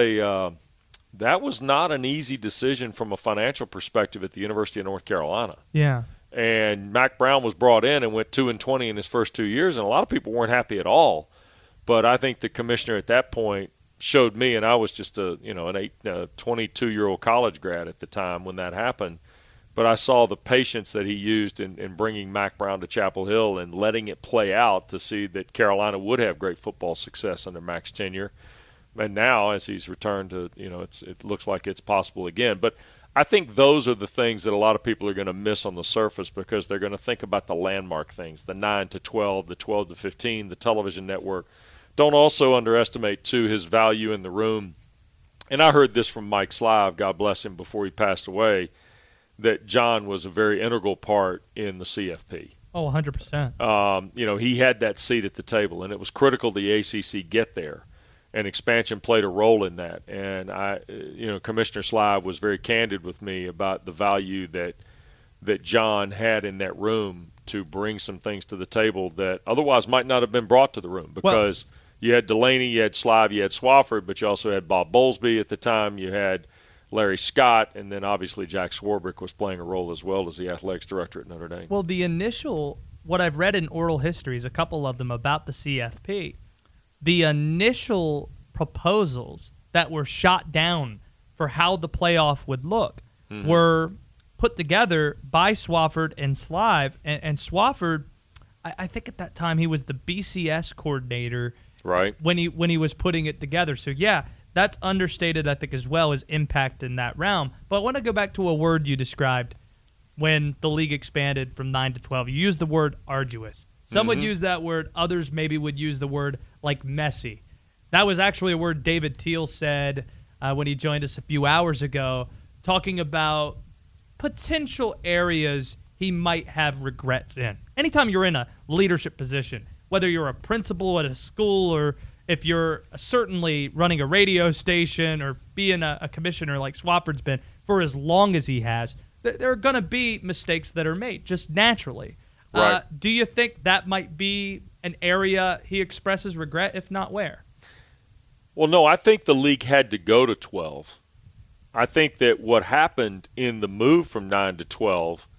not an easy decision from a financial perspective at the University of North Carolina. Yeah. And Mack Brown was brought in and went 2-20 in his first 2 years, and a lot of people weren't happy at all. But I think the commissioner at that point showed me, and I was just a 22-year-old college grad at the time when that happened. But I saw the patience that he used in bringing Mack Brown to Chapel Hill and letting it play out to see that Carolina would have great football success under Mack's tenure. And now, as he's returned to, it looks like it's possible again. But I think those are the things that a lot of people are going to miss on the surface because they're going to think about the landmark things, the 9 to 12, the 12 to 15, the television network. Don't also underestimate, too, his value in the room. And I heard this from Mike Slive, God bless him, before he passed away, that John was a very integral part in the CFP. Oh, 100%. He had that seat at the table, and it was critical the ACC get there. And expansion played a role in that. And Commissioner Slive was very candid with me about the value that John had in that room to bring some things to the table that otherwise might not have been brought to the room because you had Delaney, you had Slive, you had Swofford, but you also had Bob Bowlesby at the time. You had Larry Scott, and then obviously Jack Swarbrick was playing a role as well as the athletics director at Notre Dame. Well, what I've read in oral histories, a couple of them about the CFP, the initial proposals that were shot down for how the playoff would look were put together by Swofford and Slive. And Swofford, I think at that time he was the BCS coordinator right when he was putting it together. So, yeah, that's understated, I think, as well as impact in that realm. But I want to go back to a word you described when the league expanded from 9 to 12. You used the word arduous. Some would use that word. Others maybe would use the word like messy. That was actually a word David Teal said when he joined us a few hours ago, talking about potential areas he might have regrets in. Anytime you're in a leadership position, whether you're a principal at a school or if you're certainly running a radio station or being a commissioner like Swofford's been for as long as he has, there are going to be mistakes that are made just naturally. Right. Do you think that might be an area he expresses regret? If not, where? Well, no, I think the league had to go to 12. I think that what happened in the move from 9 to 12,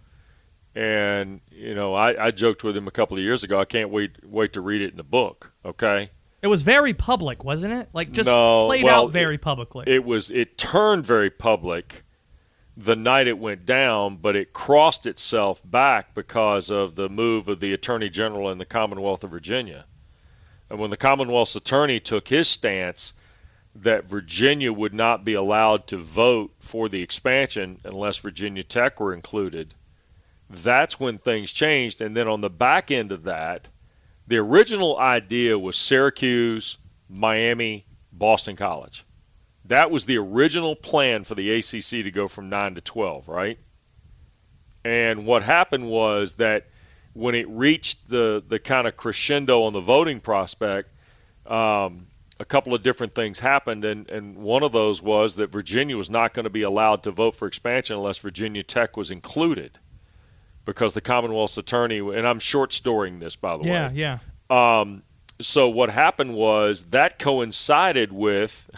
and, I joked with him a couple of years ago, I can't wait to read it in the book, okay? It was very public, wasn't it? Played out very publicly. It turned very public the night it went down, but it crossed itself back because of the move of the Attorney General in the Commonwealth of Virginia. And when the Commonwealth's attorney took his stance that Virginia would not be allowed to vote for the expansion unless Virginia Tech were included, that's when things changed. And then on the back end of that, the original idea was Syracuse, Miami, Boston College. That was the original plan for the ACC to go from 9 to 12, right? And what happened was that when it reached the kind of crescendo on the voting prospect, a couple of different things happened, and one of those was that Virginia was not going to be allowed to vote for expansion unless Virginia Tech was included, because the Commonwealth's attorney, and I'm short-storying this, by the way. Yeah. So what happened was that coincided with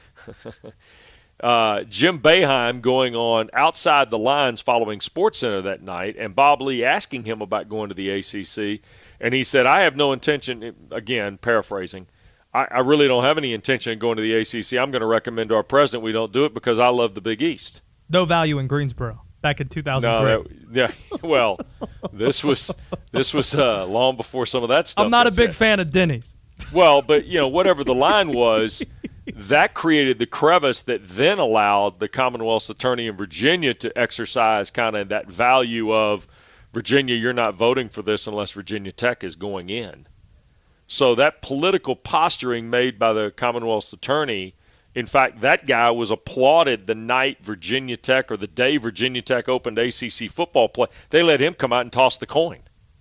Jim Boeheim going on Outside the Lines following SportsCenter that night, and Bob Lee asking him about going to the ACC, and he said, I have no intention, again, paraphrasing, I really don't have any intention of going to the ACC. I'm going to recommend to our president we don't do it because I love the Big East. No value in Greensboro back in 2003. Well, this was long before some of that stuff. I'm not a big fan of Denny's. Well, but whatever the line was, that created the crevice that then allowed the Commonwealth's attorney in Virginia to exercise kind of that value of, Virginia, you're not voting for this unless Virginia Tech is going in. So that political posturing made by the Commonwealth's attorney, in fact, that guy was applauded the night Virginia Tech, or the day Virginia Tech opened ACC football play. They let him come out and toss the coin.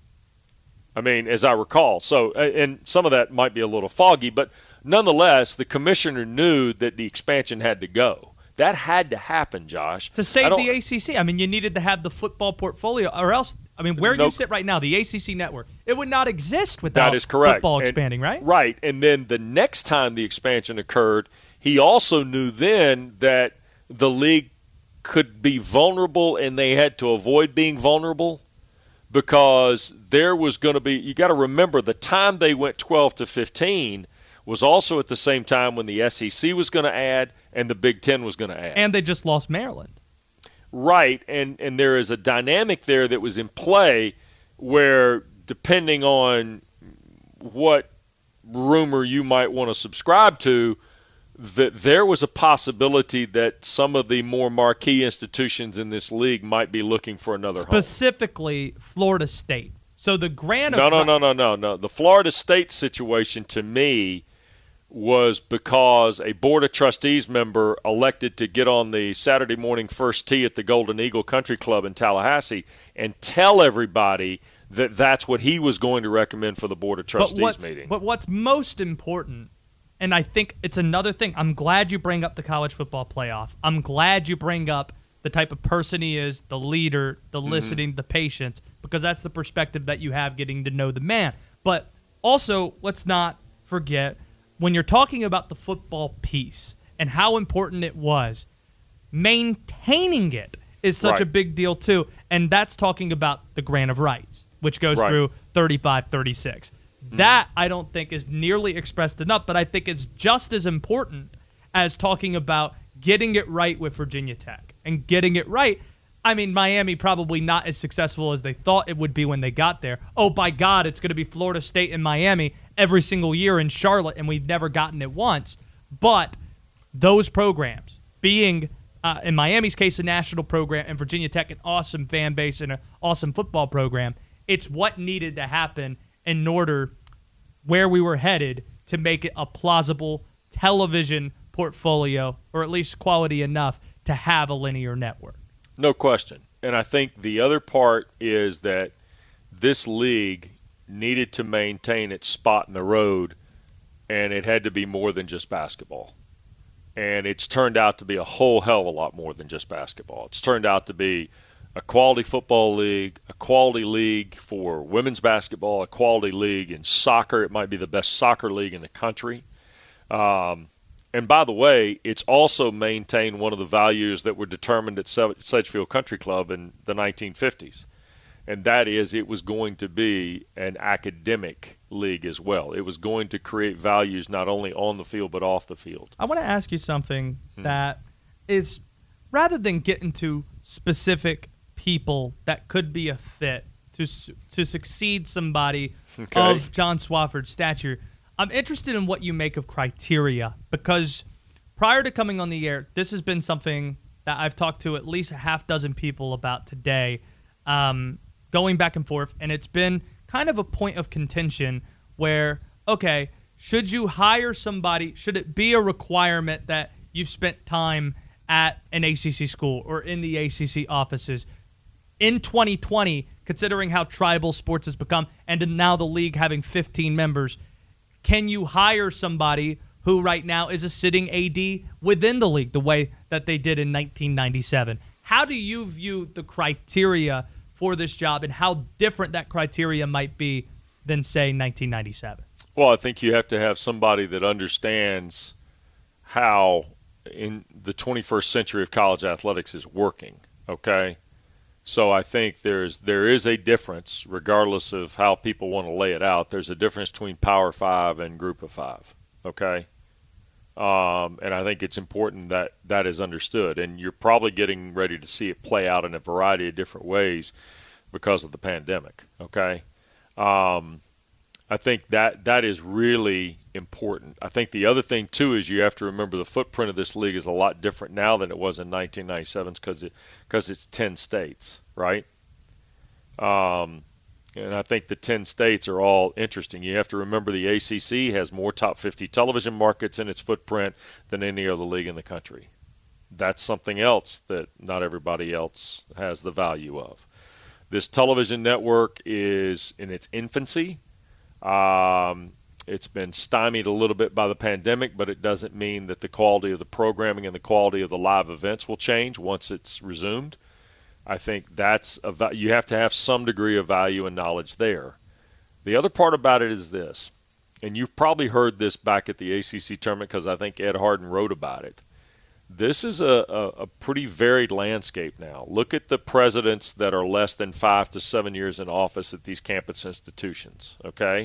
I mean, as I recall. So, and some of that might be a little foggy, but nonetheless, the commissioner knew that the expansion had to go. That had to happen, Josh. To save the ACC, I mean, you needed to have the football portfolio, or else, I mean, where you sit right now, the ACC network, it would not exist without that is correct. Football expanding, right? Right. And then the next time the expansion occurred, he also knew then that the league could be vulnerable, and they had to avoid being vulnerable, because there was going to be, you got to remember, the time they went 12 to 15 was also at the same time when the SEC was going to add and the Big Ten was going to add. And they just lost Maryland. Right, and there is a dynamic there that was in play where, depending on what rumor you might want to subscribe to, that there was a possibility that some of the more marquee institutions in this league might be looking for another home. Specifically, Florida State. So the grant of No. The Florida State situation, to me, was because a Board of Trustees member elected to get on the Saturday morning first tee at the Golden Eagle Country Club in Tallahassee and tell everybody that that's what he was going to recommend for the Board of Trustees meeting. But what's most important, and I think it's another thing, I'm glad you bring up the college football playoff. I'm glad you bring up the type of person he is, the leader, the listening, the patience, because that's the perspective that you have getting to know the man. But also, let's not forget, when you're talking about the football piece and how important it was, maintaining it is such a big deal too. And that's talking about the grant of rights, which goes through 35-36. That, I don't think, is nearly expressed enough, but I think it's just as important as talking about getting it right with Virginia Tech. And getting it right, I mean, Miami probably not as successful as they thought it would be when they got there. Oh, by God, it's going to be Florida State and Miami every single year in Charlotte, and we've never gotten it once. But those programs, being, in Miami's case, a national program, and Virginia Tech, an awesome fan base and an awesome football program, it's what needed to happen in order where we were headed to make it a plausible television portfolio, or at least quality enough to have a linear network. No question. And I think the other part is that this league needed to maintain its spot in the road, and it had to be more than just basketball. And it's turned out to be a whole hell of a lot more than just basketball. It's turned out to be a quality football league, a quality league for women's basketball, a quality league in soccer. It might be the best soccer league in the country. And by the way, it's also maintained one of the values that were determined at Sedgefield Country Club in the 1950s. And that is, it was going to be an academic league as well. It was going to create values not only on the field but off the field. I want to ask you something that is, rather than get into specific people that could be a fit to succeed somebody of John Swofford's stature, I'm interested in what you make of criteria, because prior to coming on the air, this has been something that I've talked to at least a half dozen people about today, going back and forth, and it's been kind of a point of contention where, okay, should you hire somebody, should it be a requirement that you've spent time at an ACC school or in the ACC offices? in 2020, considering how tribal sports has become, and now the league having 15 members, can you hire somebody who right now is a sitting AD within the league the way that they did in 1997? How do you view the criteria for this job and how different that criteria might be than, say, 1997? Well, I think you have to have somebody that understands how in the 21st century of college athletics is working, okay? So I think there is a difference, regardless of how people want to lay it out. There's a difference between Power 5 and Group of 5, okay? And I think it's important that that is understood. And you're probably getting ready to see it play out in a variety of different ways because of the pandemic, okay? I think that is really important. I think the other thing, too, is you have to remember the footprint of this league is a lot different now than it was in 1997 because it's 10 states, right? And I think the 10 states are all interesting. You have to remember the ACC has more top 50 television markets in its footprint than any other league in the country. That's something else that not everybody else has the value of. This television network is in its infancy. It's been stymied a little bit by the pandemic, but it doesn't mean that the quality of the programming and the quality of the live events will change once it's resumed. I think you have to have some degree of value and knowledge there. The other part about it is this, and you've probably heard this back at the ACC tournament because I think Ed Harden wrote about it. This is a pretty varied landscape now. Look at the presidents that are less than 5 to 7 years in office at these campus institutions, okay?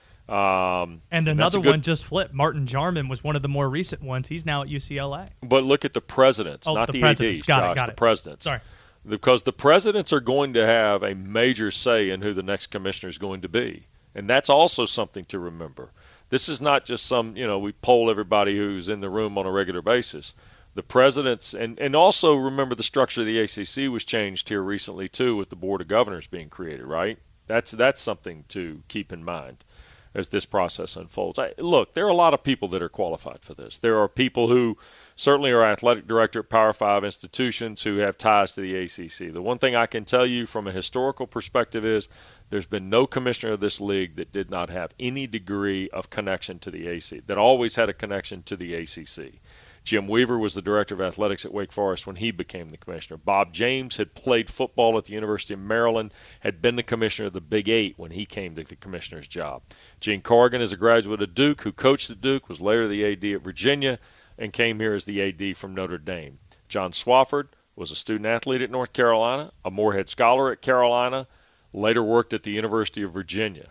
And another one just flipped. Martin Jarman was one of the more recent ones. He's now at UCLA. But look at the presidents, not the ADs, Josh, the presidents. Sorry. Because the presidents are going to have a major say in who the next commissioner is going to be. And that's also something to remember. This is not just we poll everybody who's in the room on a regular basis. The presidents, and also remember the structure of the ACC was changed here recently too with the Board of Governors being created, right? That's something to keep in mind as this process unfolds. Look, there are a lot of people that are qualified for this. There are people who certainly are athletic director at Power 5 institutions who have ties to the ACC. The one thing I can tell you from a historical perspective is there's been no commissioner of this league that did not have any degree of connection to the ACC, that always had a connection to the ACC. Jim Weaver was the director of athletics at Wake Forest when he became the commissioner. Bob James had played football at the University of Maryland, had been the commissioner of the Big Eight when he came to the commissioner's job. Gene Corrigan is a graduate of Duke who coached at Duke, was later the AD at Virginia, and came here as the AD from Notre Dame. John Swafford was a student athlete at North Carolina, a Moorhead Scholar at Carolina, later worked at the University of Virginia,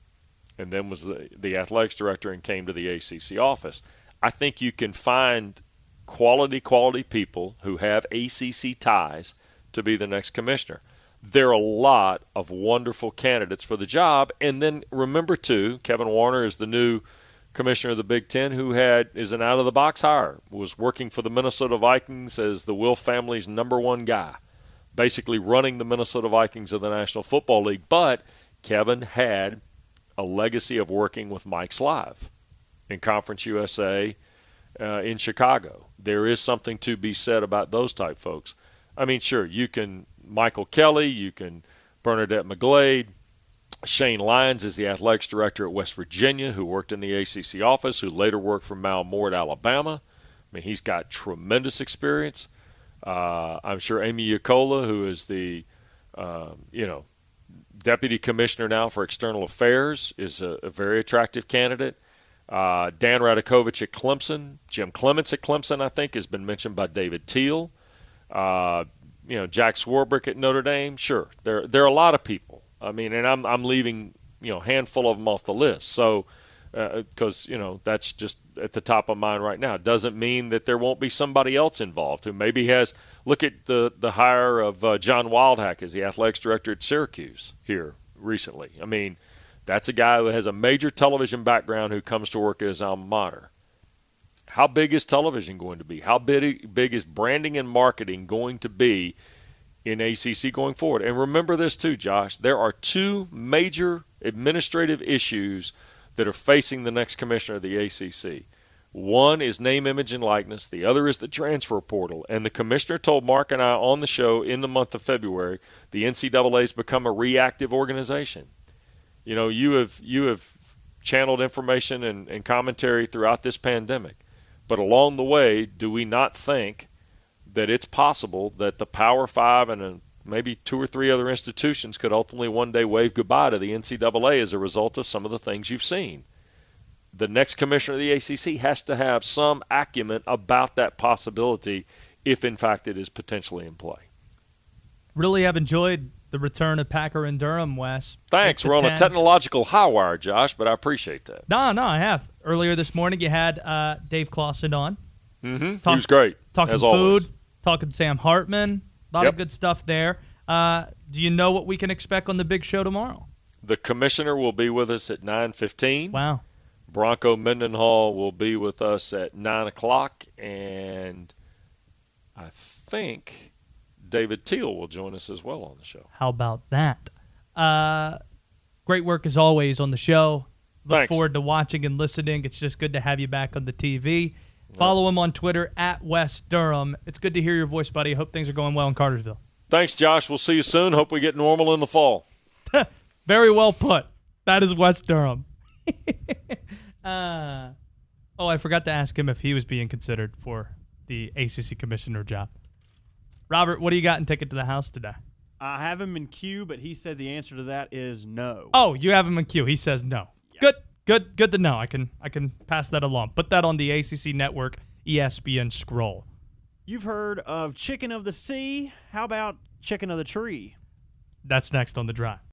and then was the athletics director and came to the ACC office. I think you can find quality people who have ACC ties to be the next commissioner. There are a lot of wonderful candidates for the job. And then remember, too, Kevin Warner is the new commissioner of the Big Ten who is an out-of-the-box hire, was working for the Minnesota Vikings as the Will family's number one guy, basically running the Minnesota Vikings of the National Football League. But Kevin had a legacy of working with Mike Slive in Conference USA in Chicago. There is something to be said about those type folks. I mean, sure, you can Michael Kelly, you can Bernadette McGlade. Shane Lyons is the athletics director at West Virginia, who worked in the ACC office, who later worked for Mal Moore at Alabama. I mean, he's got tremendous experience. I'm sure Amy Yacola, who is the deputy commissioner now for external affairs, is a very attractive candidate. Dan Radakovich at Clemson, Jim Clements at Clemson, I think, has been mentioned by David Teal. Jack Swarbrick at Notre Dame. Sure, there are a lot of people. I mean, and I'm leaving a handful of them off the list. So, because that's just at the top of mind right now. It doesn't mean that there won't be somebody else involved who maybe has. Look at the hire of John Wildhack as the athletics director at Syracuse here recently. I mean, that's a guy who has a major television background who comes to work at his alma mater. How big is television going to be? How big is branding and marketing going to be in ACC going forward? And remember this too, Josh. There are two major administrative issues that are facing the next commissioner of the ACC. One is name, image, and likeness. The other is the transfer portal. And the commissioner told Mark and I on the show in the month of February, the NCAA has become a reactive organization. You know, you have channeled information and commentary throughout this pandemic. But along the way, do we not think that it's possible that the Power Five and maybe 2 or 3 other institutions could ultimately one day wave goodbye to the NCAA as a result of some of the things you've seen? The next commissioner of the ACC has to have some acumen about that possibility if, in fact, it is potentially in play. Really have enjoyed the return of Packer and Durham, Wes. Thanks. We're on a technological high wire, Josh, but I appreciate that. No, I have. Earlier this morning, you had Dave Clawson on. Mm-hmm. He was great, talking as food, always. Talking Sam Hartman. A lot of good stuff there. Do you know what we can expect on the big show tomorrow? The commissioner will be with us at 9:15. Wow. Bronco Mendenhall will be with us at 9 o'clock, and I think David Teal will join us as well on the show. How about that? Great work as always on the show. Look forward to watching and listening. It's just good to have you back on the TV. Follow him on Twitter at Wes Durham. It's good to hear your voice, buddy. I hope things are going well in Cartersville. Thanks, Josh. We'll see you soon. Hope we get normal in the fall. Very well put. That is Wes Durham. I forgot to ask him if he was being considered for the ACC commissioner job. Robert, what do you got in Ticket to the House today? I have him in queue, but he said the answer to that is no. Oh, you have him in queue. He says no. Yeah. Good to know. I can pass that along. Put that on the ACC Network ESPN scroll. You've heard of Chicken of the Sea. How about Chicken of the Tree? That's next on The Drive.